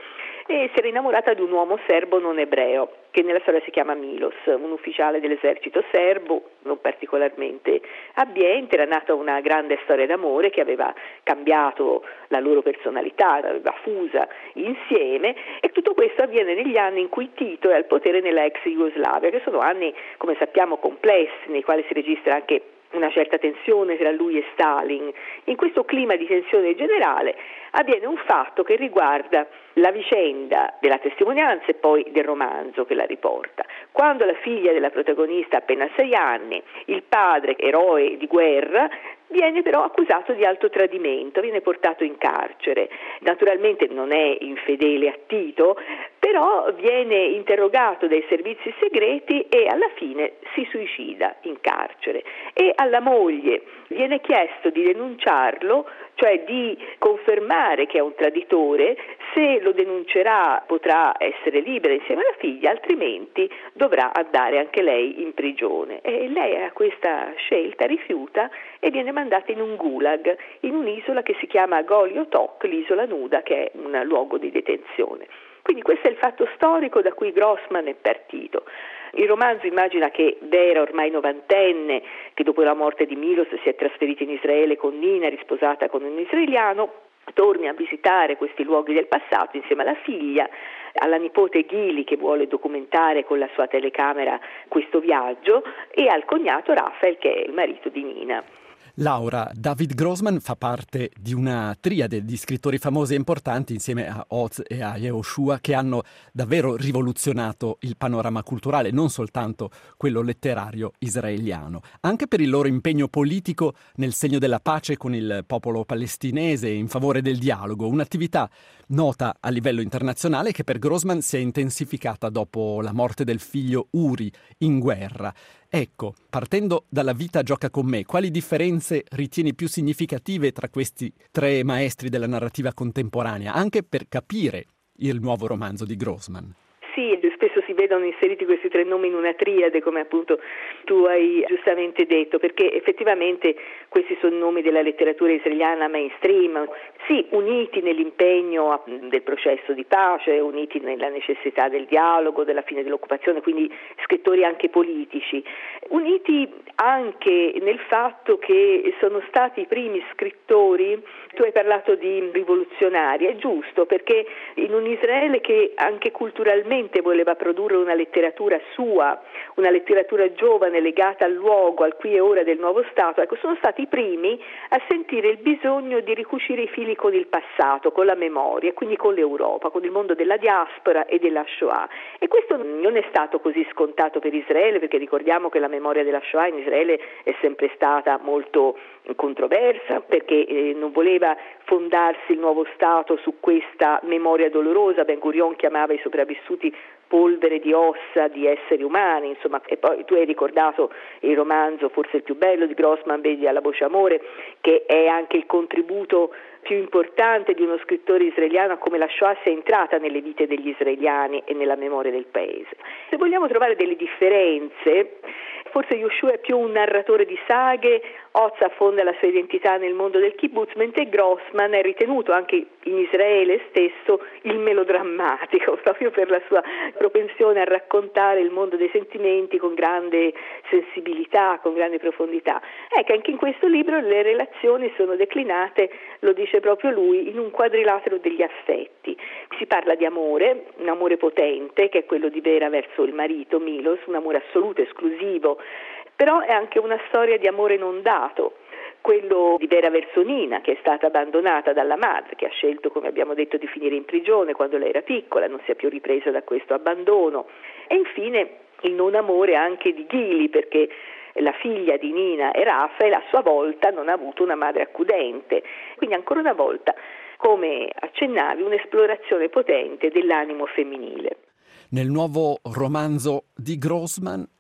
e si era innamorata di un uomo serbo non ebreo, che nella storia si chiama Milos, un ufficiale dell'esercito serbo, non particolarmente abbiente. Era nata una grande storia d'amore che aveva cambiato la loro personalità, l'aveva fusa insieme, e tutto questo avviene negli anni in cui Tito è al potere nella ex Jugoslavia, che sono anni, come sappiamo, complessi, nei quali si registra anche una certa tensione tra lui e Stalin. In questo clima di tensione generale avviene un fatto che riguarda la vicenda della testimonianza e poi del romanzo che la riporta. Quando la figlia della protagonista ha appena 6 anni, il padre, eroe di guerra, viene però accusato di alto tradimento, viene portato in carcere. Naturalmente non è infedele a Tito, però viene interrogato dai servizi segreti e alla fine si suicida in carcere. E alla moglie viene chiesto di denunciarlo, cioè di confermare che è un traditore. Se lo denuncerà potrà essere libera insieme alla figlia, altrimenti dovrà andare anche lei in prigione. E lei a questa scelta rifiuta e viene mandata in un gulag, in un'isola che si chiama Goliotok, l'isola nuda, che è un luogo di detenzione. Quindi questo è il fatto storico da cui Grossman è partito. Il romanzo immagina che Vera, ormai 90enne, che dopo la morte di Milos si è trasferita in Israele con Nina, risposata con un israeliano, torni a visitare questi luoghi del passato insieme alla figlia, alla nipote Gili che vuole documentare con la sua telecamera questo viaggio e al cognato Raphael che è il marito di Nina. Laura, David Grossman fa parte di una triade di scrittori famosi e importanti insieme a Oz e a Yehoshua che hanno davvero rivoluzionato il panorama culturale, non soltanto quello letterario israeliano. Anche per il loro impegno politico nel segno della pace con il popolo palestinese in favore del dialogo, un'attività nota a livello internazionale che per Grossman si è intensificata dopo la morte del figlio Uri in guerra. Ecco, partendo dalla vita gioca con me, quali differenze ritieni più significative tra questi 3 maestri della narrativa contemporanea, anche per capire il nuovo romanzo di Grossman? Sì, spesso si vedono inseriti questi 3 nomi in una triade, come appunto tu hai giustamente detto, perché effettivamente questi sono nomi della letteratura israeliana mainstream, sì, uniti nell'impegno del processo di pace, uniti nella necessità del dialogo, della fine dell'occupazione, quindi scrittori anche politici, uniti anche nel fatto che sono stati i primi scrittori. Tu hai parlato di rivoluzionari, è giusto, perché in un Israele che anche culturalmente voleva produrre una letteratura sua, una letteratura giovane legata al luogo, al qui e ora del nuovo Stato, ecco, sono stati i primi a sentire il bisogno di ricucire i fili con il passato, con la memoria, quindi con l'Europa, con il mondo della diaspora e della Shoah. E questo non è stato così scontato per Israele, perché ricordiamo che la memoria della Shoah in Israele è sempre stata molto controversa, perché non voleva fondarsi il nuovo Stato su questa memoria dolorosa. Ben Gurion chiamava i sopravvissuti polvere di ossa di esseri umani, insomma. E poi tu hai ricordato il romanzo forse il più bello di Grossman, Vedi alla voce amore, che è anche il contributo più importante di uno scrittore israeliano a come la Shoah sia entrata nelle vite degli israeliani e nella memoria del paese. Se vogliamo trovare delle differenze, forse Yehoshua è più un narratore di saghe, Oz affonda la sua identità nel mondo del kibbutz, mentre Grossman è ritenuto anche in Israele stesso il melodrammatico, proprio per la sua propensione a raccontare il mondo dei sentimenti con grande sensibilità, con grande profondità. Ecco, anche in questo libro le relazioni sono declinate, lo dice proprio lui, in un quadrilatero degli affetti. Si parla di amore, un amore potente, che è quello di Vera verso il marito Milos, un amore assoluto, esclusivo, però è anche una storia di amore non dato, quello di Vera verso Nina, che è stata abbandonata dalla madre, che ha scelto, come abbiamo detto, di finire in prigione quando lei era piccola, non si è più ripresa da questo abbandono. E infine il non amore anche di Gili, perché la figlia di Nina e Raphael a sua volta non ha avuto una madre accudente. Quindi ancora una volta, come accennavi, un'esplorazione potente dell'animo femminile. Nel nuovo romanzo di Grossman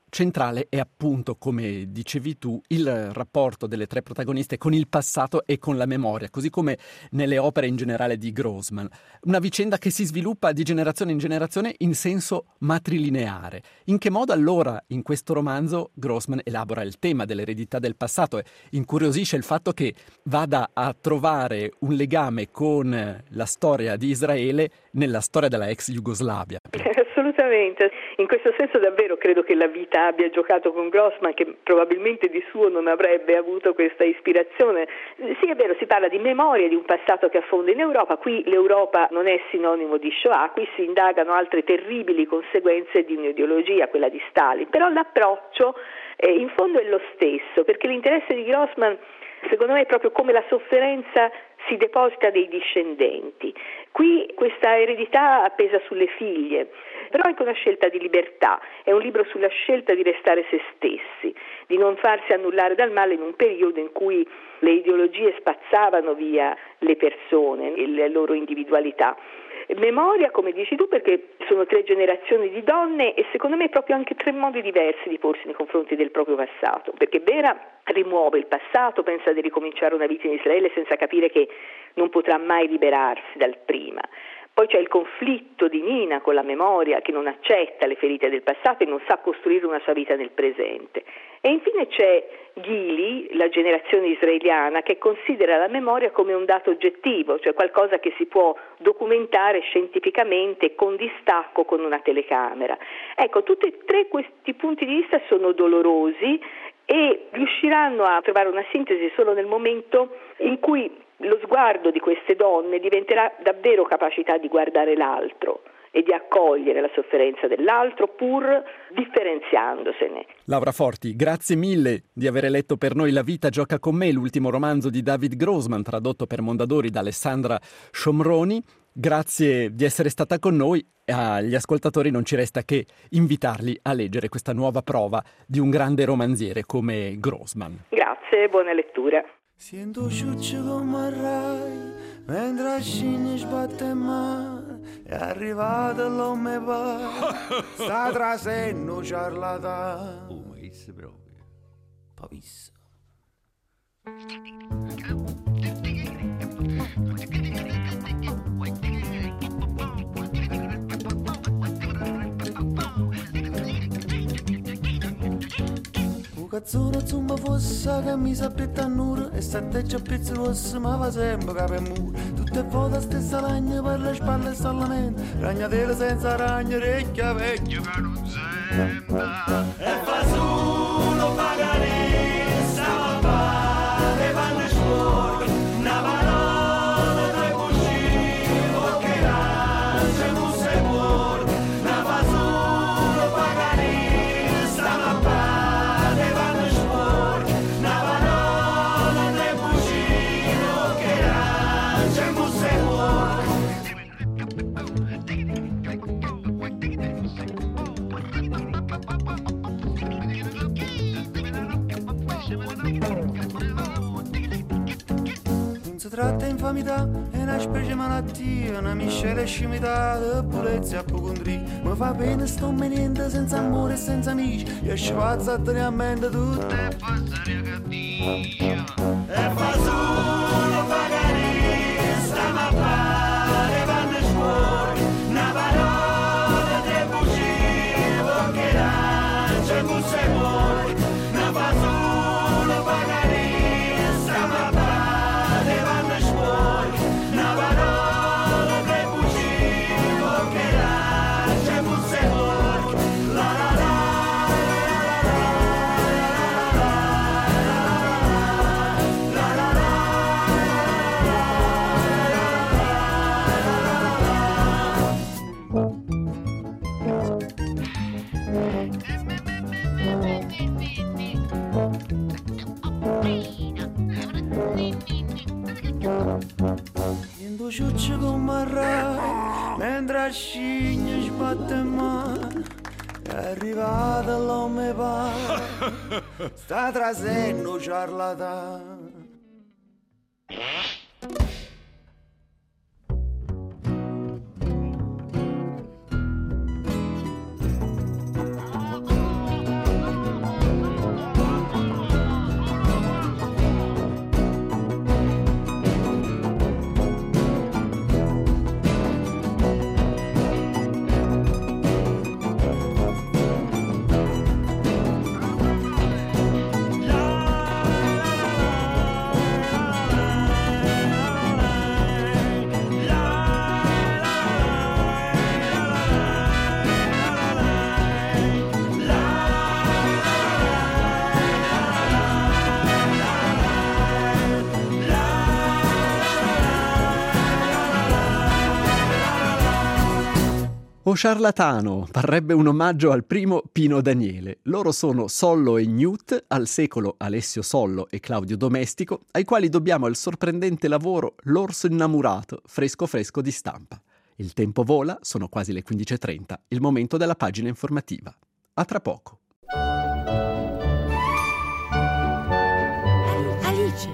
centrale è appunto, come dicevi tu, il rapporto delle tre protagoniste con il passato e con la memoria, così come nelle opere in generale di Grossman. Una vicenda che si sviluppa di generazione in generazione in senso matrilineare. In che modo allora in questo romanzo Grossman elabora il tema dell'eredità del passato e incuriosisce il fatto che vada a trovare un legame con la storia di Israele nella storia della ex Jugoslavia? Assolutamente, in questo senso davvero credo che la vita abbia giocato con Grossman, che probabilmente di suo non avrebbe avuto questa ispirazione. Sì, è vero, si parla di memoria, di un passato che affonda in Europa. Qui l'Europa non è sinonimo di Shoah, qui si indagano altre terribili conseguenze di un'ideologia, quella di Stalin, però l'approccio in fondo è lo stesso, perché l'interesse di Grossman secondo me è proprio come la sofferenza si deposita dei discendenti. Qui questa eredità appesa sulle figlie, però anche una scelta di libertà, è un libro sulla scelta di restare se stessi, di non farsi annullare dal male in un periodo in cui le ideologie spazzavano via le persone e la loro individualità. Memoria, come dici tu, perché sono 3 generazioni di donne e secondo me proprio anche 3 modi diversi di porsi nei confronti del proprio passato, perché Vera rimuove il passato, pensa di ricominciare una vita in Israele senza capire che non potrà mai liberarsi dal prima. Poi c'è il conflitto di Nina con la memoria, che non accetta le ferite del passato e non sa costruire una sua vita nel presente. E infine c'è Gili, la generazione israeliana, che considera la memoria come un dato oggettivo, cioè qualcosa che si può documentare scientificamente con distacco con una telecamera. Ecco, tutti e 3 questi punti di vista sono dolorosi e riusciranno a trovare una sintesi solo nel momento in cui lo sguardo di queste donne diventerà davvero capacità di guardare l'altro e di accogliere la sofferenza dell'altro pur differenziandosene. Laura Forti, grazie mille di aver letto per noi La vita gioca con me, l'ultimo romanzo di David Grossman, tradotto per Mondadori da Alessandra Sciomroni. Grazie di essere stata con noi. Agli ascoltatori non ci resta che invitarli a leggere questa nuova prova di un grande romanziere come Grossman. Grazie, buona lettura. Siento ciuccio come rai, mentre scini sbatte mare, è arrivato l'uomo va, sta trasendo ciarlatano. Oh, ma isso proprio. Pavissa. Cazzone zumba fosse che mi sapete a nura e sette pezzi fosse ma va sempre capo e muro tutte volte stessa lagna per le spalle e solamente ragnatela senza ragno orecchia vecchio che non sembra e fa solo pagare stava pare vanno sporchi una parola tra i cuscini che lancia non sei buono una fa solo pagare stava pare si tratta di infamità, è una specie malattia, una miscela scimità, di purezza e apocondria. Mi fa bene sto niente senza amore e senza amici, e spazza a mente tutte e passare cattiva. E fa solo pagare, stiamo a fare, vanno fuori, una parola di bucino che lancia con sei muori, ne fa solo pagare, stiamo a fare. Ciuccio come rai, mentre scigna sbatte mano, è arrivata l'uomo pare, sta trasendo ciarlatano. ciarlatano parrebbe un omaggio al primo Pino Daniele. Loro sono Sollo e Newt, al secolo Alessio Sollo e Claudio Domestico, ai quali dobbiamo il sorprendente lavoro L'orso innamorato, fresco fresco di stampa. Il tempo vola, sono quasi le 15:30, il momento della pagina informativa. A tra poco. Alice.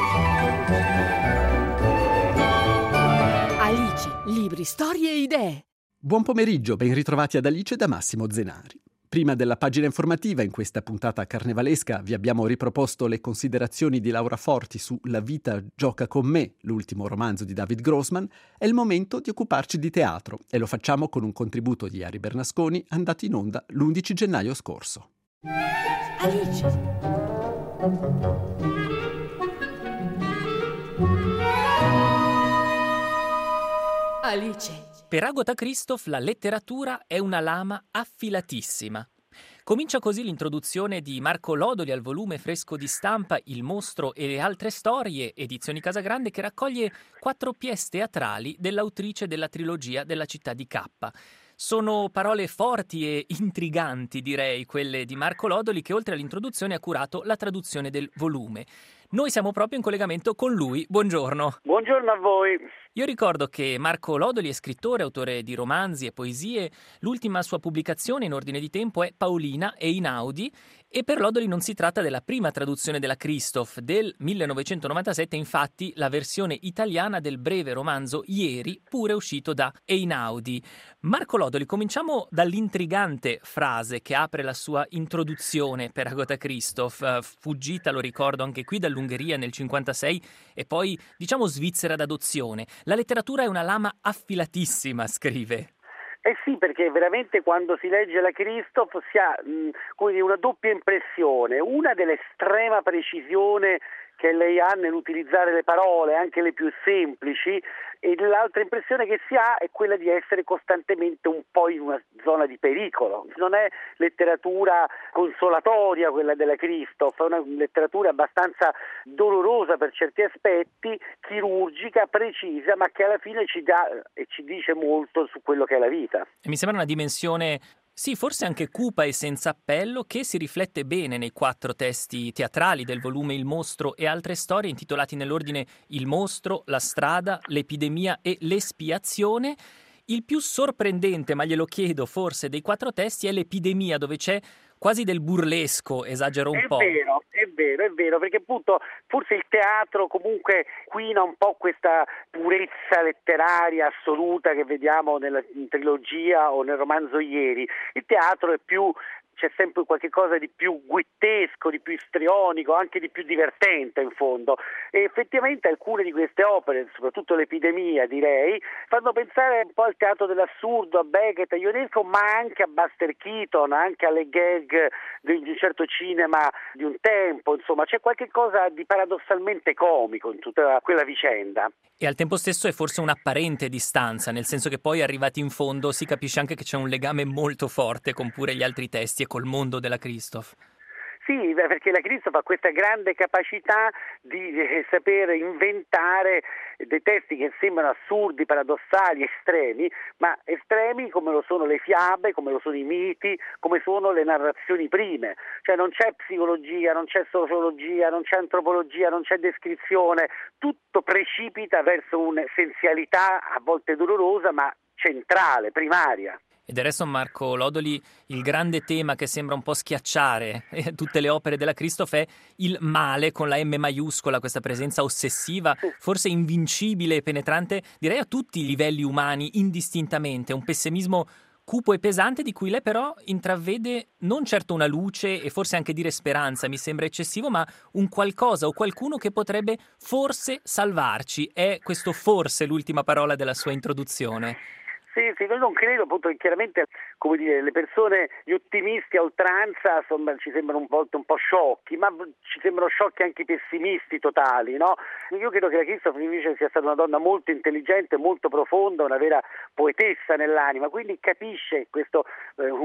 Alice, libri, storie e idee. Buon pomeriggio, ben ritrovati ad Alice da Massimo Zenari. Prima della pagina informativa, in questa puntata carnevalesca, vi abbiamo riproposto le considerazioni di Laura Forti su La vita gioca con me, l'ultimo romanzo di David Grossman. È il momento di occuparci di teatro e lo facciamo con un contributo di Ari Bernasconi andato in onda l'11 gennaio scorso. Alice. Alice. Per Agota Christoph la letteratura è una lama affilatissima. Comincia così l'introduzione di Marco Lodoli al volume fresco di stampa Il mostro e le altre storie, edizioni Casagrande, che raccoglie 4 pièce teatrali dell'autrice della trilogia della città di K. Sono parole forti e intriganti, direi, quelle di Marco Lodoli, che oltre all'introduzione ha curato la traduzione del volume. Noi siamo proprio in collegamento con lui. Buongiorno. Buongiorno a voi. Io ricordo che Marco Lodoli è scrittore, autore di romanzi e poesie. L'ultima sua pubblicazione in ordine di tempo è Paolina e Einaudi, e per Lodoli non si tratta della prima traduzione della Christoph del 1997, infatti la versione italiana del breve romanzo Ieri, pure uscito da Einaudi. Marco Lodoli, cominciamo dall'intrigante frase che apre la sua introduzione per Agota Christoph, fuggita, lo ricordo, anche qui dall'Ungheria nel 1956 e poi, diciamo, svizzera d'adozione. La letteratura è una lama affilatissima, scrive. Eh sì, perché veramente quando si legge la Christoph si ha una doppia impressione, una dell'estrema precisione che lei ha nell'utilizzare le parole, anche le più semplici, e l'altra impressione che si ha è quella di essere costantemente un po' in una zona di pericolo. Non è letteratura consolatoria quella della Christoph, è una letteratura abbastanza dolorosa per certi aspetti, chirurgica, precisa, ma che alla fine ci dà e ci dice molto su quello che è la vita. E mi sembra una dimensione, sì, forse anche cupa e senza appello, che si riflette bene nei 4 testi teatrali del volume Il mostro e altre storie, intitolati nell'ordine Il mostro, La strada, L'epidemia e L'espiazione. Il più sorprendente, ma glielo chiedo forse, dei 4 testi è L'epidemia, dove c'è quasi del burlesco, esagero un po'. È vero, perché appunto forse il teatro comunque quina un po' questa purezza letteraria assoluta che vediamo nella trilogia o nel romanzo Ieri. Il teatro è più, c'è sempre qualche cosa di più guittesco, di più istrionico, anche di più divertente in fondo, e effettivamente alcune di queste opere, soprattutto L'epidemia direi, fanno pensare un po' al teatro dell'assurdo, a Beckett, a Ionesco, ma anche a Buster Keaton, anche alle gag di un certo cinema di un tempo, insomma c'è qualche cosa di paradossalmente comico in tutta quella vicenda. E al tempo stesso è forse un'apparente distanza, nel senso che poi arrivati in fondo si capisce anche che c'è un legame molto forte con pure gli altri testi e col mondo della Christoph. Sì, perché la Christoph ha questa grande capacità di saper inventare dei testi che sembrano assurdi, paradossali, estremi, ma estremi come lo sono le fiabe, come lo sono i miti, come sono le narrazioni prime. Cioè non c'è psicologia, non c'è sociologia, non c'è antropologia, non c'è descrizione, tutto precipita verso un'essenzialità a volte dolorosa ma centrale, primaria. E del resto, Marco Lodoli, il grande tema che sembra un po' schiacciare tutte le opere della Christoph è il male con la M maiuscola, questa presenza ossessiva, forse invincibile e penetrante, direi a tutti i livelli umani, indistintamente, un pessimismo cupo e pesante di cui lei però intravede non certo una luce e forse anche dire speranza, mi sembra eccessivo, ma un qualcosa o qualcuno che potrebbe forse salvarci. È questo forse l'ultima parola della sua introduzione? Sì, noi non credo, appunto, che chiaramente, come dire, le persone, gli ottimisti a oltranza, insomma, ci sembrano un volte un po' sciocchi, ma ci sembrano sciocchi anche i pessimisti totali, no? Io credo che la Christoph invece sia stata una donna molto intelligente, molto profonda, una vera poetessa nell'anima, quindi capisce questo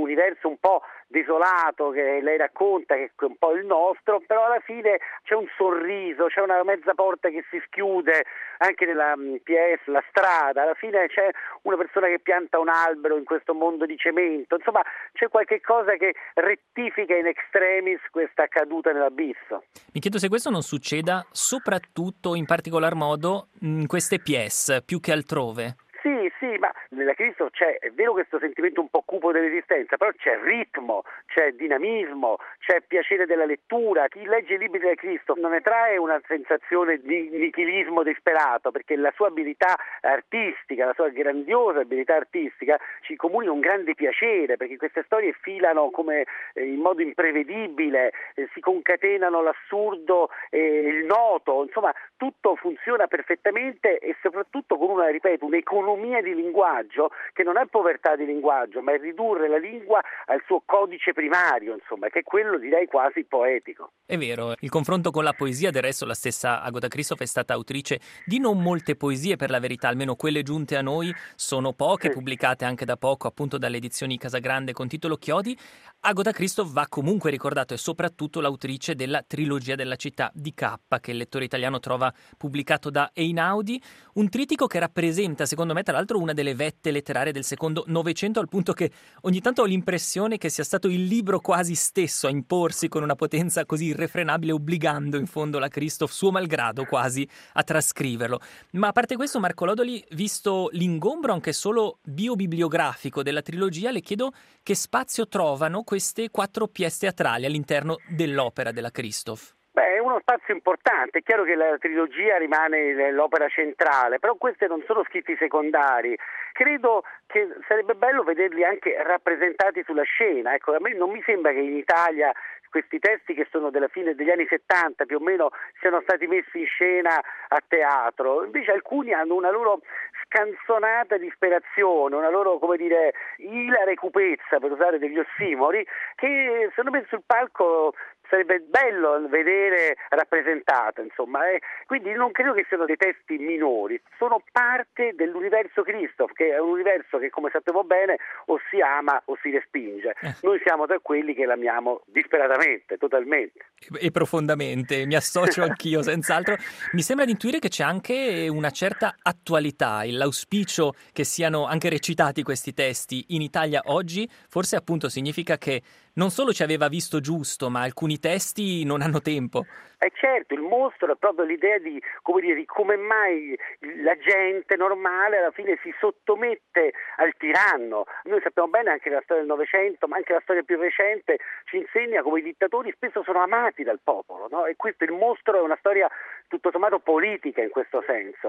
universo un po' desolato che lei racconta, che è un po' il nostro, però alla fine c'è un sorriso, c'è una mezza porta che si schiude, anche nella PS, la strada, alla fine c'è una persona che pianta un albero in questo mondo di cemento, insomma c'è qualche cosa che rettifica in extremis questa caduta nell'abisso. Mi chiedo se questo non succeda soprattutto, in particolar modo, in queste pièce più che altrove. Sì, ma nella Cristo è vero questo sentimento un po' cupo dell'esistenza, però c'è ritmo, c'è dinamismo, c'è piacere della lettura. Chi legge i libri della Cristo non ne trae una sensazione di nichilismo disperato, perché la sua abilità artistica, la sua grandiosa abilità artistica ci comunica un grande piacere, perché queste storie filano come in modo imprevedibile, si concatenano l'assurdo e il noto, insomma tutto funziona perfettamente e soprattutto con una, ripeto, un'economia di linguaggio che non è povertà di linguaggio, ma è ridurre la lingua al suo codice primario, insomma, che è quello direi quasi poetico. È vero, il confronto con la poesia, del resto la stessa Agota Christoph è stata autrice di non molte poesie, per la verità, almeno quelle giunte a noi sono poche, pubblicate anche da poco, appunto dalle edizioni Casagrande con titolo Chiodi. Agota Christoph va comunque ricordato, è soprattutto l'autrice della trilogia della città di K, che il lettore italiano trova pubblicato da Einaudi, un trittico che rappresenta, secondo me, tra l'altro una delle vette letterarie del secondo Novecento, al punto che ogni tanto ho l'impressione che sia stato il libro quasi stesso a imporsi con una potenza così irrefrenabile, obbligando in fondo la Christoph, suo malgrado quasi, a trascriverlo. Ma a parte questo, Marco Lodoli, visto l'ingombro anche solo biobibliografico della trilogia, le chiedo che spazio trovano queste 4 pièce teatrali all'interno dell'opera della Christoph. Beh, è uno spazio importante, è chiaro che la trilogia rimane l'opera centrale, però questi non sono scritti secondari. Credo che sarebbe bello vederli anche rappresentati sulla scena. Ecco, a me non mi sembra che in Italia questi testi, che sono della fine degli anni 70 più o meno, siano stati messi in scena a teatro. Invece alcuni hanno una loro scanzonata disperazione, una loro, come dire, ilare cupezza, per usare degli ossimori, che secondo me sul palco sarebbe bello vedere rappresentato, insomma. Quindi non credo che siano dei testi minori, sono parte dell'universo Christoph, che è un universo che, come sappiamo bene, o si ama o si respinge. Noi siamo tra quelli che l'amiamo disperatamente, totalmente. E profondamente, mi associo anch'io, senz'altro. Mi sembra di intuire che c'è anche una certa attualità, l'auspicio che siano anche recitati questi testi in Italia oggi, forse appunto significa che non solo ci aveva visto giusto, ma alcuni testi non hanno tempo. Certo, il mostro è proprio l'idea di come mai la gente normale alla fine si sottomette al tiranno. Noi sappiamo bene, anche la storia del Novecento, ma anche la storia più recente ci insegna come i dittatori spesso sono amati dal popolo, no? E questo, il mostro, è una storia tutto sommato politica in questo senso.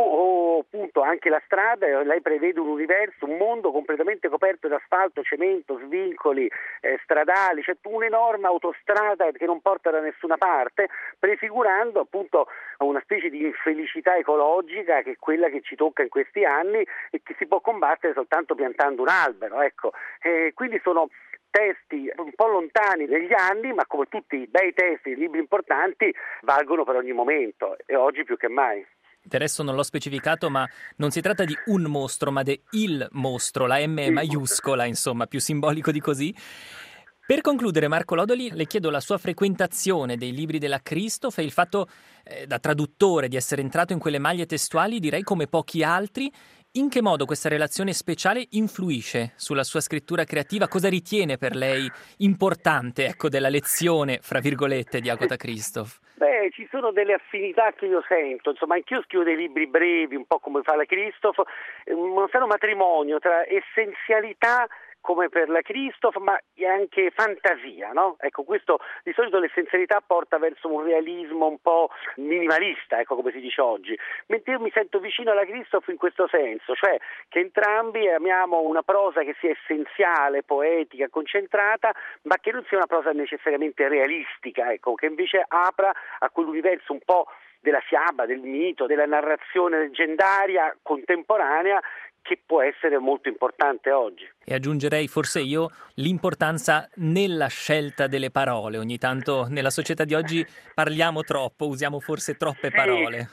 O appunto anche la strada, lei prevede un universo, un mondo completamente coperto da asfalto, cemento, svincoli stradali, c'è un'enorme autostrada che non porta da nessuna parte, prefigurando appunto una specie di infelicità ecologica che è quella che ci tocca in questi anni e che si può combattere soltanto piantando un albero, ecco. Quindi sono testi un po' lontani negli anni, ma come tutti i bei testi, i libri importanti, valgono per ogni momento e oggi più che mai. Del resto non l'ho specificato, ma non si tratta di un mostro, ma di il mostro, la M è maiuscola, insomma, più simbolico di così. Per concludere, Marco Lodoli, le chiedo la sua frequentazione dei libri della Christoph e il fatto, da traduttore, di essere entrato in quelle maglie testuali, direi come pochi altri. In che modo questa relazione speciale influisce sulla sua scrittura creativa? Cosa ritiene per lei importante, della lezione, fra virgolette, di Agota Christoph? Beh, ci sono delle affinità che io sento, insomma, anch'io scrivo dei libri brevi, un po' come fa la Christoph, un strano matrimonio tra essenzialità, come per la Christoph, ma anche fantasia, no? Ecco, questo di solito l'essenzialità porta verso un realismo un po' minimalista, ecco, come si dice oggi, mentre io mi sento vicino alla Christoph in questo senso, cioè che entrambi amiamo una prosa che sia essenziale, poetica, concentrata, ma che non sia una prosa necessariamente realistica, ecco, che invece apra a quell'universo un po' della fiaba, del mito, della narrazione leggendaria contemporanea, che può essere molto importante oggi. E aggiungerei forse io l'importanza nella scelta delle parole. Ogni tanto nella società di oggi parliamo troppo, usiamo forse troppe parole.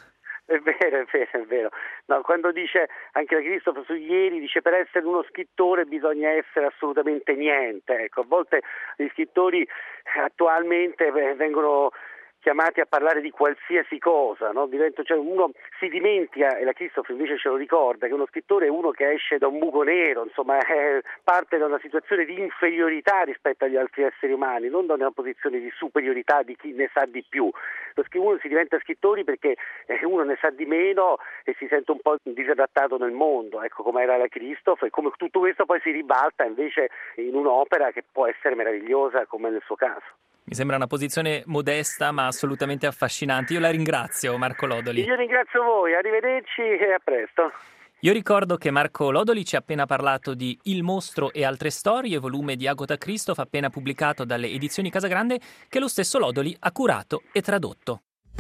È vero, è vero, è vero. No, quando dice anche la Christoph su ieri, dice per essere uno scrittore bisogna essere assolutamente niente. Ecco, a volte gli scrittori attualmente vengono chiamati a parlare di qualsiasi cosa, no? Cioè uno si dimentica, e la Christoph invece ce lo ricorda, che uno scrittore è uno che esce da un buco nero, insomma parte da una situazione di inferiorità rispetto agli altri esseri umani, non da una posizione di superiorità di chi ne sa di più. Uno si diventa scrittori perché uno ne sa di meno e si sente un po' disadattato nel mondo, ecco, come era la Christoph, e come tutto questo poi si ribalta invece in un'opera che può essere meravigliosa come nel suo caso. Mi sembra una posizione modesta ma assolutamente affascinante. Io la ringrazio, Marco Lodoli. Io ringrazio voi, arrivederci e a presto. Io ricordo che Marco Lodoli ci ha appena parlato di Il mostro e altre storie, volume di Agatha Christoph appena pubblicato dalle edizioni Casagrande, che lo stesso Lodoli ha curato e tradotto.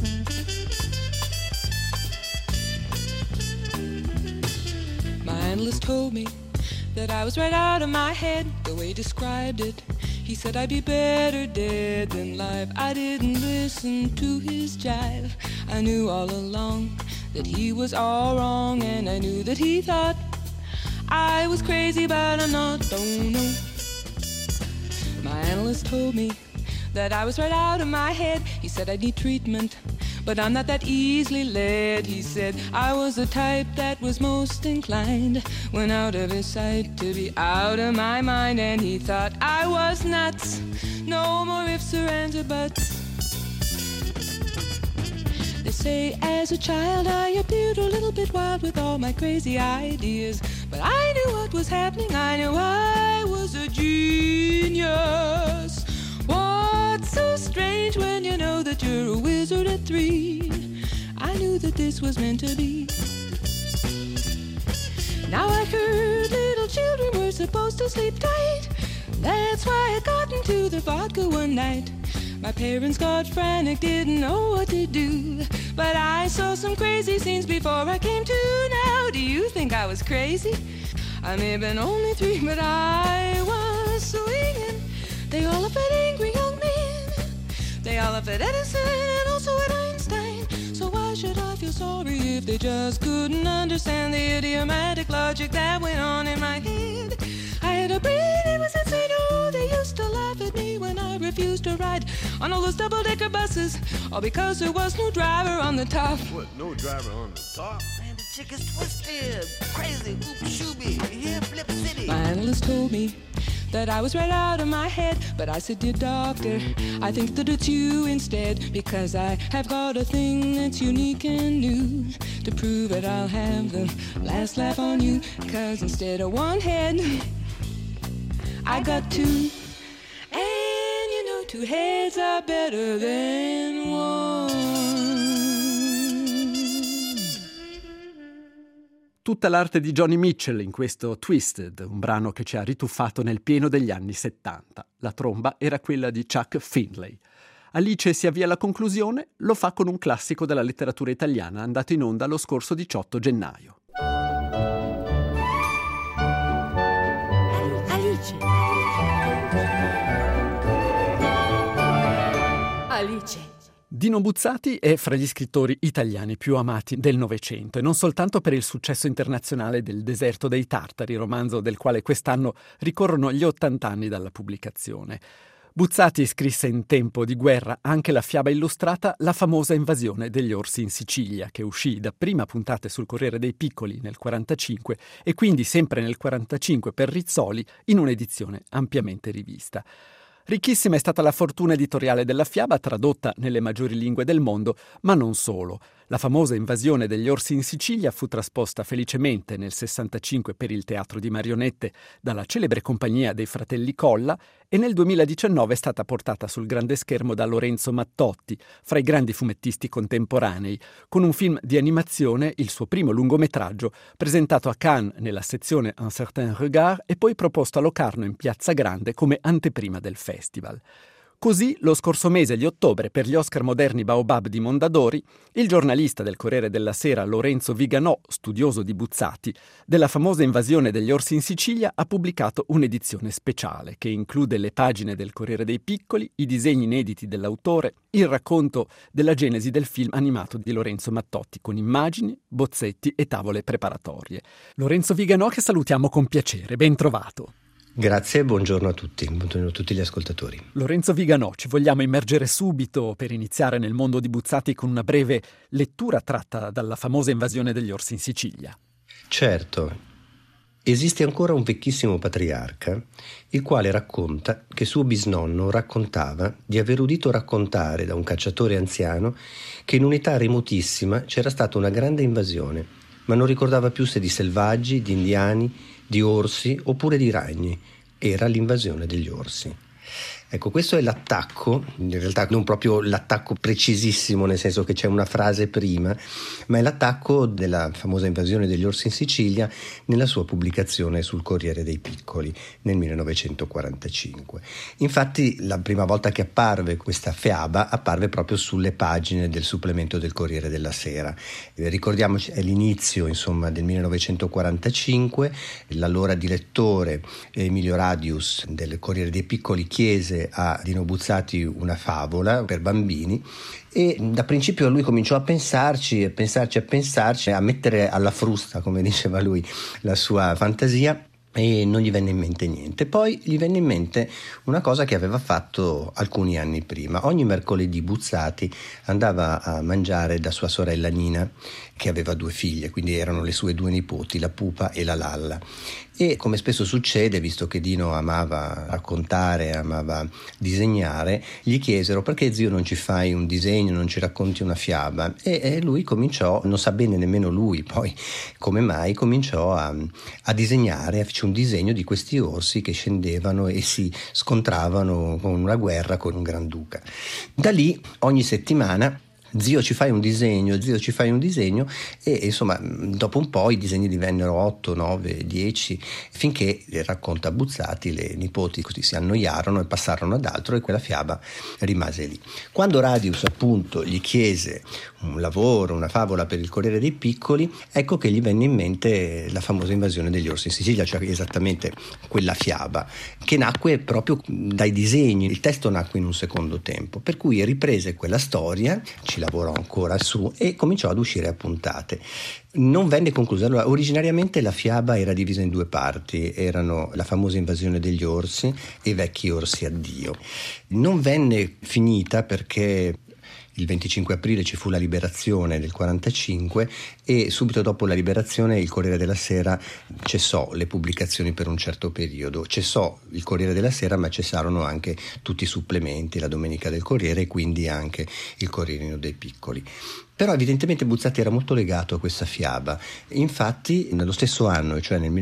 My analyst told me that I was right out of my head, the way he described it. He said I'd be better dead than live. I didn't listen to his jive. I knew all along that he was all wrong, and I knew that he thought I was crazy, but I'm not, don't know. My analyst told me that I was right out of my head. He said I need treatment, but I'm not that easily led. He said I was the type that was most inclined, when out of his sight, to be out of my mind. And he thought I was nuts, no more ifs or ands or buts. They say as a child I appeared a little bit wild with all my crazy ideas, but I knew what was happening, I knew I was a genius. What's so strange when you know that you're a wizard at 3? I knew that this was meant to be. Now I heard little children were supposed to sleep tight. That's why I got into the vodka one night. My parents got frantic, didn't know what to do, but I saw some crazy scenes before I came to. Now, do you think I was crazy? I may have been only 3, but I was swinging. They all laugh at angry young men. They all laugh at Edison and also at Einstein. So why should I feel sorry if they just couldn't understand the idiomatic logic that went on in my head? I had a brain, it was insane. Oh, they used to laugh at me when I refused to ride on all those double-decker buses, all because there was no driver on the top. What, no driver on the top? Man, the chick is twisted, crazy, oop-shooby, here Flip City. My analyst told me that I was right out of my head, but I said, dear doctor, I think that it's you instead, because I have got a thing that's unique and new. To prove it, I'll have the last laugh on you, cause instead of one head, I got 2. And you know 2 heads are better than one. Tutta l'arte di Joni Mitchell in questo Twisted, un brano che ci ha rituffato nel pieno degli anni 70. La tromba era quella di Chuck Findlay. Alice si avvia alla conclusione, lo fa con un classico della letteratura italiana andato in onda lo scorso 18 gennaio. Alice. Alice. Dino Buzzati è fra gli scrittori italiani più amati del Novecento, e non soltanto per il successo internazionale del Deserto dei Tartari, romanzo del quale quest'anno ricorrono gli 80 anni dalla pubblicazione. Buzzati scrisse in tempo di guerra anche la fiaba illustrata La famosa invasione degli orsi in Sicilia, che uscì dapprima puntate sul Corriere dei Piccoli nel 1945 e quindi sempre nel 1945 per Rizzoli in un'edizione ampiamente rivista. Ricchissima è stata la fortuna editoriale della fiaba, tradotta nelle maggiori lingue del mondo, ma non solo. La famosa invasione degli orsi in Sicilia fu trasposta felicemente nel 65 per il teatro di marionette dalla celebre compagnia dei fratelli Colla e nel 2019 è stata portata sul grande schermo da Lorenzo Mattotti, fra i grandi fumettisti contemporanei, con un film di animazione, il suo primo lungometraggio, presentato a Cannes nella sezione Un certain regard e poi proposto a Locarno in Piazza Grande come anteprima del festival. Così, lo scorso mese di ottobre, per gli Oscar moderni Baobab di Mondadori, il giornalista del Corriere della Sera Lorenzo Viganò, studioso di Buzzati, della famosa invasione degli orsi in Sicilia, ha pubblicato un'edizione speciale che include le pagine del Corriere dei Piccoli, i disegni inediti dell'autore, il racconto della genesi del film animato di Lorenzo Mattotti, con immagini, bozzetti e tavole preparatorie. Lorenzo Viganò, che salutiamo con piacere. Ben trovato. Grazie e buongiorno a tutti, buongiorno a tutti gli ascoltatori. Lorenzo Viganò, ci vogliamo immergere subito per iniziare nel mondo di Buzzati con una breve lettura tratta dalla famosa invasione degli orsi in Sicilia. Certo, esiste ancora un vecchissimo patriarca, il quale racconta che suo bisnonno raccontava di aver udito raccontare da un cacciatore anziano che in un'età remotissima c'era stata una grande invasione, ma non ricordava più se di selvaggi, di indiani, di orsi oppure di ragni. Era l'invasione degli orsi. Ecco, questo è l'attacco, in realtà non proprio l'attacco precisissimo, nel senso che c'è una frase prima, ma è l'attacco della famosa invasione degli orsi in Sicilia nella sua pubblicazione sul Corriere dei Piccoli nel 1945. Infatti la prima volta che apparve questa fiaba apparve proprio sulle pagine del supplemento del Corriere della Sera. Ricordiamoci, è l'inizio insomma del 1945, l'allora direttore Emilio Radius del Corriere dei Piccoli chiese a Dino Buzzati una favola per bambini e da principio lui cominciò a pensarci, a mettere alla frusta, come diceva lui, la sua fantasia, e non gli venne in mente niente. Poi gli venne in mente una cosa che aveva fatto alcuni anni prima. Ogni mercoledì Buzzati andava a mangiare da sua sorella Nina, che aveva 2 figlie, quindi erano le sue 2 nipoti, la Pupa e la Lalla. E come spesso succede, visto che Dino amava raccontare, amava disegnare, gli chiesero: perché zio non ci fai un disegno, non ci racconti una fiaba? E lui cominciò, non sa bene nemmeno lui poi come mai, cominciò a disegnare, fece un disegno di questi orsi che scendevano e si scontravano con una guerra con un granduca. Da lì ogni settimana: zio ci fai un disegno, zio ci fai un disegno, e insomma dopo un po' i disegni divennero 8, 9, 10, finché, racconta Buzzati, le nipoti così si annoiarono e passarono ad altro e quella fiaba rimase lì. Quando Radius appunto gli chiese un lavoro, una favola per il Corriere dei Piccoli, ecco che gli venne in mente la famosa invasione degli orsi in Sicilia, cioè esattamente quella fiaba, che nacque proprio dai disegni. Il testo nacque in un secondo tempo, per cui riprese quella storia, ci lavorò ancora su e cominciò ad uscire a puntate. Non venne conclusa. Allora, originariamente la fiaba era divisa in 2 parti, erano la famosa invasione degli orsi e Vecchi orsi addio. Non venne finita perché il 25 aprile ci fu la liberazione del 45 e subito dopo la liberazione il Corriere della Sera cessò le pubblicazioni per un certo periodo. Cessò il Corriere della Sera, ma cessarono anche tutti i supplementi, la Domenica del Corriere e quindi anche il Corrierino dei Piccoli. Però evidentemente Buzzati era molto legato a questa fiaba. Infatti nello stesso anno, cioè nel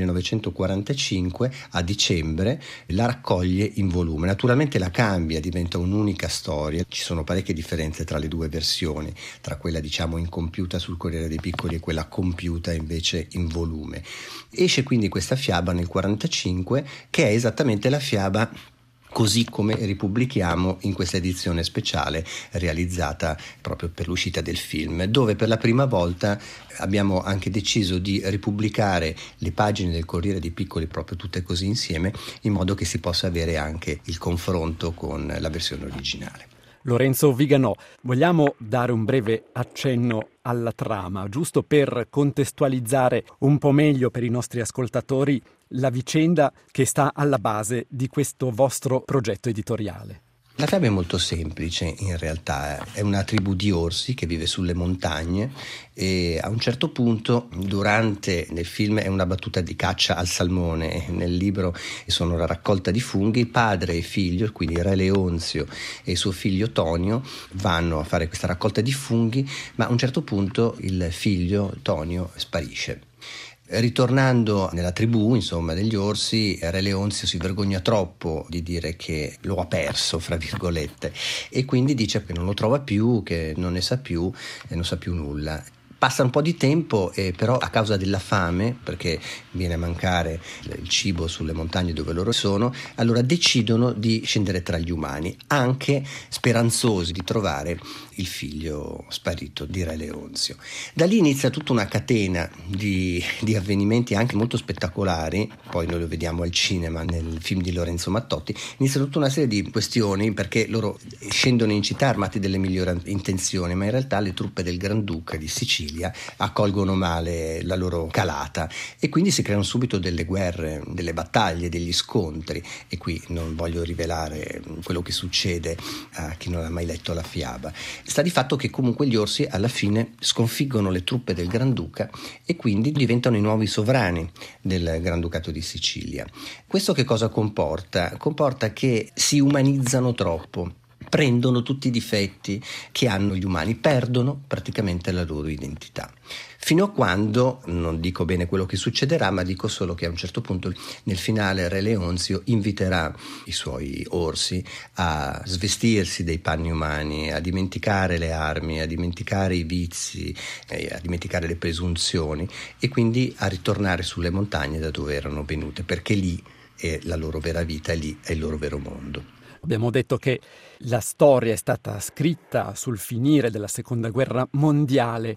1945, a dicembre la raccoglie in volume. Naturalmente la cambia, diventa un'unica storia. Ci sono parecchie differenze tra le 2 versioni, tra quella diciamo incompiuta sul Corriere dei Piccoli e quella compiuta invece in volume. Esce quindi questa fiaba nel 1945, che è esattamente la fiaba così come ripubblichiamo in questa edizione speciale realizzata proprio per l'uscita del film, dove per la prima volta abbiamo anche deciso di ripubblicare le pagine del Corriere dei Piccoli proprio tutte così insieme, in modo che si possa avere anche il confronto con la versione originale. Lorenzo Viganò, vogliamo dare un breve accenno alla trama, giusto per contestualizzare un po' meglio per i nostri ascoltatori la vicenda che sta alla base di questo vostro progetto editoriale? La fiaba è molto semplice, in realtà è una tribù di orsi che vive sulle montagne e a un certo punto, nel film è una battuta di caccia al salmone, nel libro sono la raccolta di funghi, padre e figlio, quindi Re Leonzio e suo figlio Tonio vanno a fare questa raccolta di funghi, ma a un certo punto il figlio Tonio sparisce. Ritornando nella tribù, insomma, degli orsi, Re Leonzio si vergogna troppo di dire che lo ha perso, fra virgolette, e quindi dice che non lo trova più, che non ne sa più e non sa più nulla. Passa un po' di tempo e però a causa della fame, perché viene a mancare il cibo sulle montagne dove loro sono, allora decidono di scendere tra gli umani, anche speranzosi di trovare il figlio sparito di Re Leonzio. Da lì inizia tutta una catena di avvenimenti anche molto spettacolari, poi noi lo vediamo al cinema nel film di Lorenzo Mattotti. Inizia tutta una serie di questioni, perché loro scendono in città armati delle migliori intenzioni, ma in realtà le truppe del Granduca di Sicilia accolgono male la loro calata e quindi si creano subito delle guerre, delle battaglie, degli scontri, e qui non voglio rivelare quello che succede a chi non ha mai letto la fiaba. Sta di fatto che comunque gli orsi alla fine sconfiggono le truppe del Granduca e quindi diventano i nuovi sovrani del Granducato di Sicilia. Questo che cosa comporta? Comporta che si umanizzano troppo, prendono tutti i difetti che hanno gli umani, perdono praticamente la loro identità. Fino a quando, non dico bene quello che succederà, ma dico solo che a un certo punto nel finale Re Leonzio inviterà i suoi orsi a svestirsi dei panni umani, a dimenticare le armi, a dimenticare i vizi, a dimenticare le presunzioni e quindi a ritornare sulle montagne da dove erano venute, perché lì è la loro vera vita, lì è il loro vero mondo. Abbiamo detto che la storia è stata scritta sul finire della Seconda Guerra Mondiale,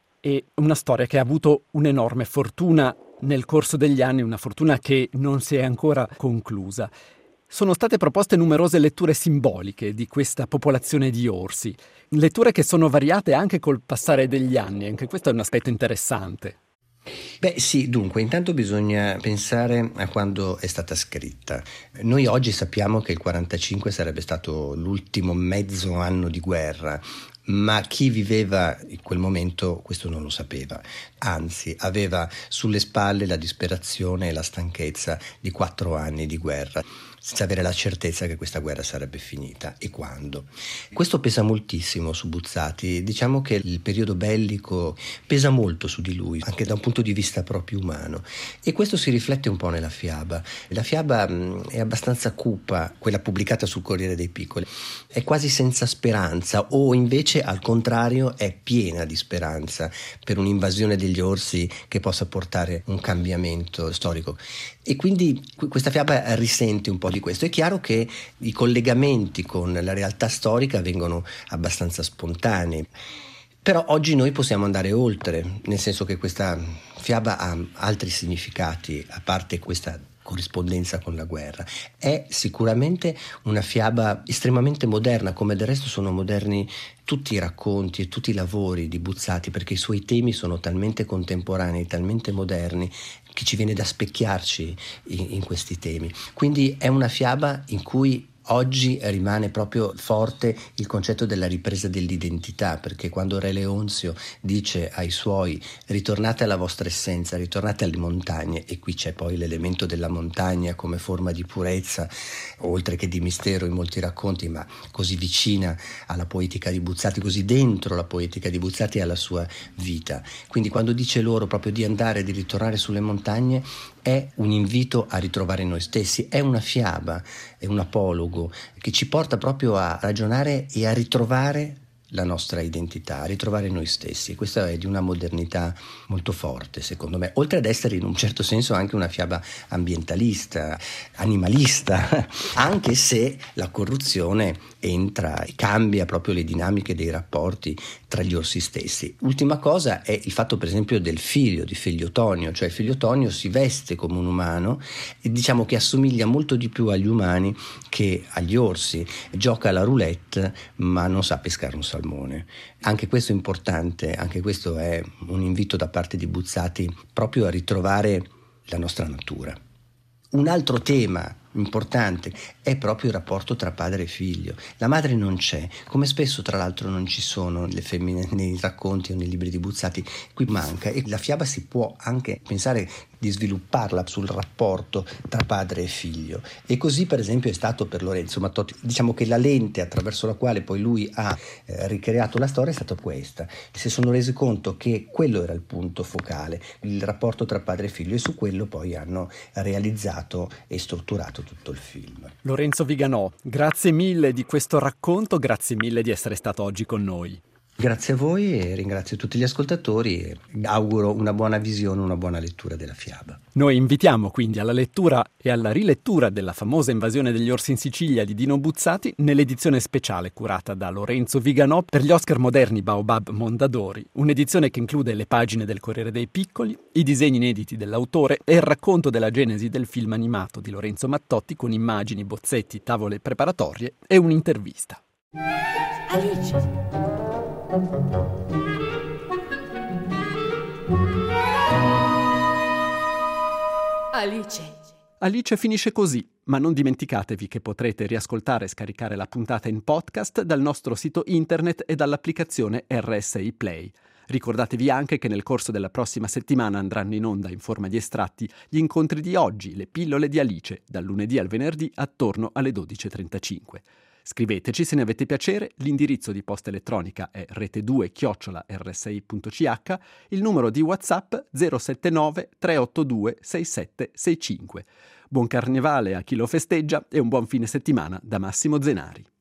e una storia che ha avuto un'enorme fortuna nel corso degli anni, una fortuna che non si è ancora conclusa. Sono state proposte numerose letture simboliche di questa popolazione di orsi, letture che sono variate anche col passare degli anni, anche questo è un aspetto interessante. Beh sì, dunque intanto bisogna pensare a quando è stata scritta. Noi oggi sappiamo che il 45 sarebbe stato l'ultimo mezzo anno di guerra, ma chi viveva in quel momento questo non lo sapeva, anzi aveva sulle spalle la disperazione e la stanchezza di 4 anni di guerra, senza avere la certezza che questa guerra sarebbe finita e quando. Questo pesa moltissimo su Buzzati, diciamo che il periodo bellico pesa molto su di lui, anche da un punto di vista proprio umano, e questo si riflette un po' nella fiaba. La fiaba è abbastanza cupa, quella pubblicata sul Corriere dei Piccoli, è quasi senza speranza, o invece al contrario è piena di speranza per un'invasione degli orsi che possa portare un cambiamento storico. E quindi questa fiaba risente un po' di questo. È chiaro che i collegamenti con la realtà storica vengono abbastanza spontanei, però oggi noi possiamo andare oltre, nel senso che questa fiaba ha altri significati, a parte questa corrispondenza con la guerra. È sicuramente una fiaba estremamente moderna, come del resto sono moderni tutti i racconti e tutti i lavori di Buzzati, perché i suoi temi sono talmente contemporanei, talmente moderni, che ci viene da specchiarci in questi temi. Quindi è una fiaba in cui oggi rimane proprio forte il concetto della ripresa dell'identità, perché quando Re Leonzio dice ai suoi ritornate alla vostra essenza, ritornate alle montagne, e qui c'è poi l'elemento della montagna come forma di purezza, oltre che di mistero in molti racconti, ma così vicina alla poetica di Buzzati, così dentro la poetica di Buzzati e alla sua vita. Quindi quando dice loro proprio di andare, di ritornare sulle montagne, è un invito a ritrovare noi stessi, è una fiaba, è un apologo che ci porta proprio a ragionare e a ritrovare la nostra identità, a ritrovare noi stessi. Questa è di una modernità molto forte, secondo me, oltre ad essere in un certo senso anche una fiaba ambientalista, animalista, anche se la corruzione entra e cambia proprio le dinamiche dei rapporti tra gli orsi stessi. Ultima cosa è il fatto per esempio del figlio di Figliotonio, cioè Figliotonio si veste come un umano e diciamo che assomiglia molto di più agli umani che agli orsi, gioca alla roulette ma non sa pescare un salmone. Anche questo è importante, anche questo è un invito da parte di Buzzati proprio a ritrovare la nostra natura. Un altro tema importante è proprio il rapporto tra padre e figlio. La madre non c'è, come spesso tra l'altro non ci sono le femmine nei racconti o nei libri di Buzzati, qui manca, e la fiaba si può anche pensare di svilupparla sul rapporto tra padre e figlio, e così per esempio è stato per Lorenzo Mattotti. Diciamo che la lente attraverso la quale poi lui ha ricreato la storia è stata questa. Si sono resi conto che quello era il punto focale, il rapporto tra padre e figlio, e su quello poi hanno realizzato e strutturato tutto il film. Lorenzo Viganò, grazie mille di questo racconto, grazie mille di essere stato oggi con noi. Grazie a voi e ringrazio tutti gli ascoltatori e auguro una buona visione, una buona lettura della fiaba. Noi invitiamo quindi alla lettura e alla rilettura della famosa Invasione degli orsi in Sicilia di Dino Buzzati nell'edizione speciale curata da Lorenzo Viganò per gli Oscar moderni Baobab Mondadori, un'edizione che include le pagine del Corriere dei Piccoli, i disegni inediti dell'autore e il racconto della genesi del film animato di Lorenzo Mattotti con immagini, bozzetti, tavole preparatorie e un'intervista. Alice. Alice. Alice finisce così, ma non dimenticatevi che potrete riascoltare e scaricare la puntata in podcast dal nostro sito internet e dall'applicazione RSI Play. Ricordatevi anche che nel corso della prossima settimana andranno in onda in forma di estratti gli incontri di oggi, le pillole di Alice, dal lunedì al venerdì attorno alle 12.35. Scriveteci se ne avete piacere, l'indirizzo di posta elettronica è rete2@rsi.ch, il numero di WhatsApp 079 382 6765. Buon carnevale a chi lo festeggia e un buon fine settimana da Massimo Zenari.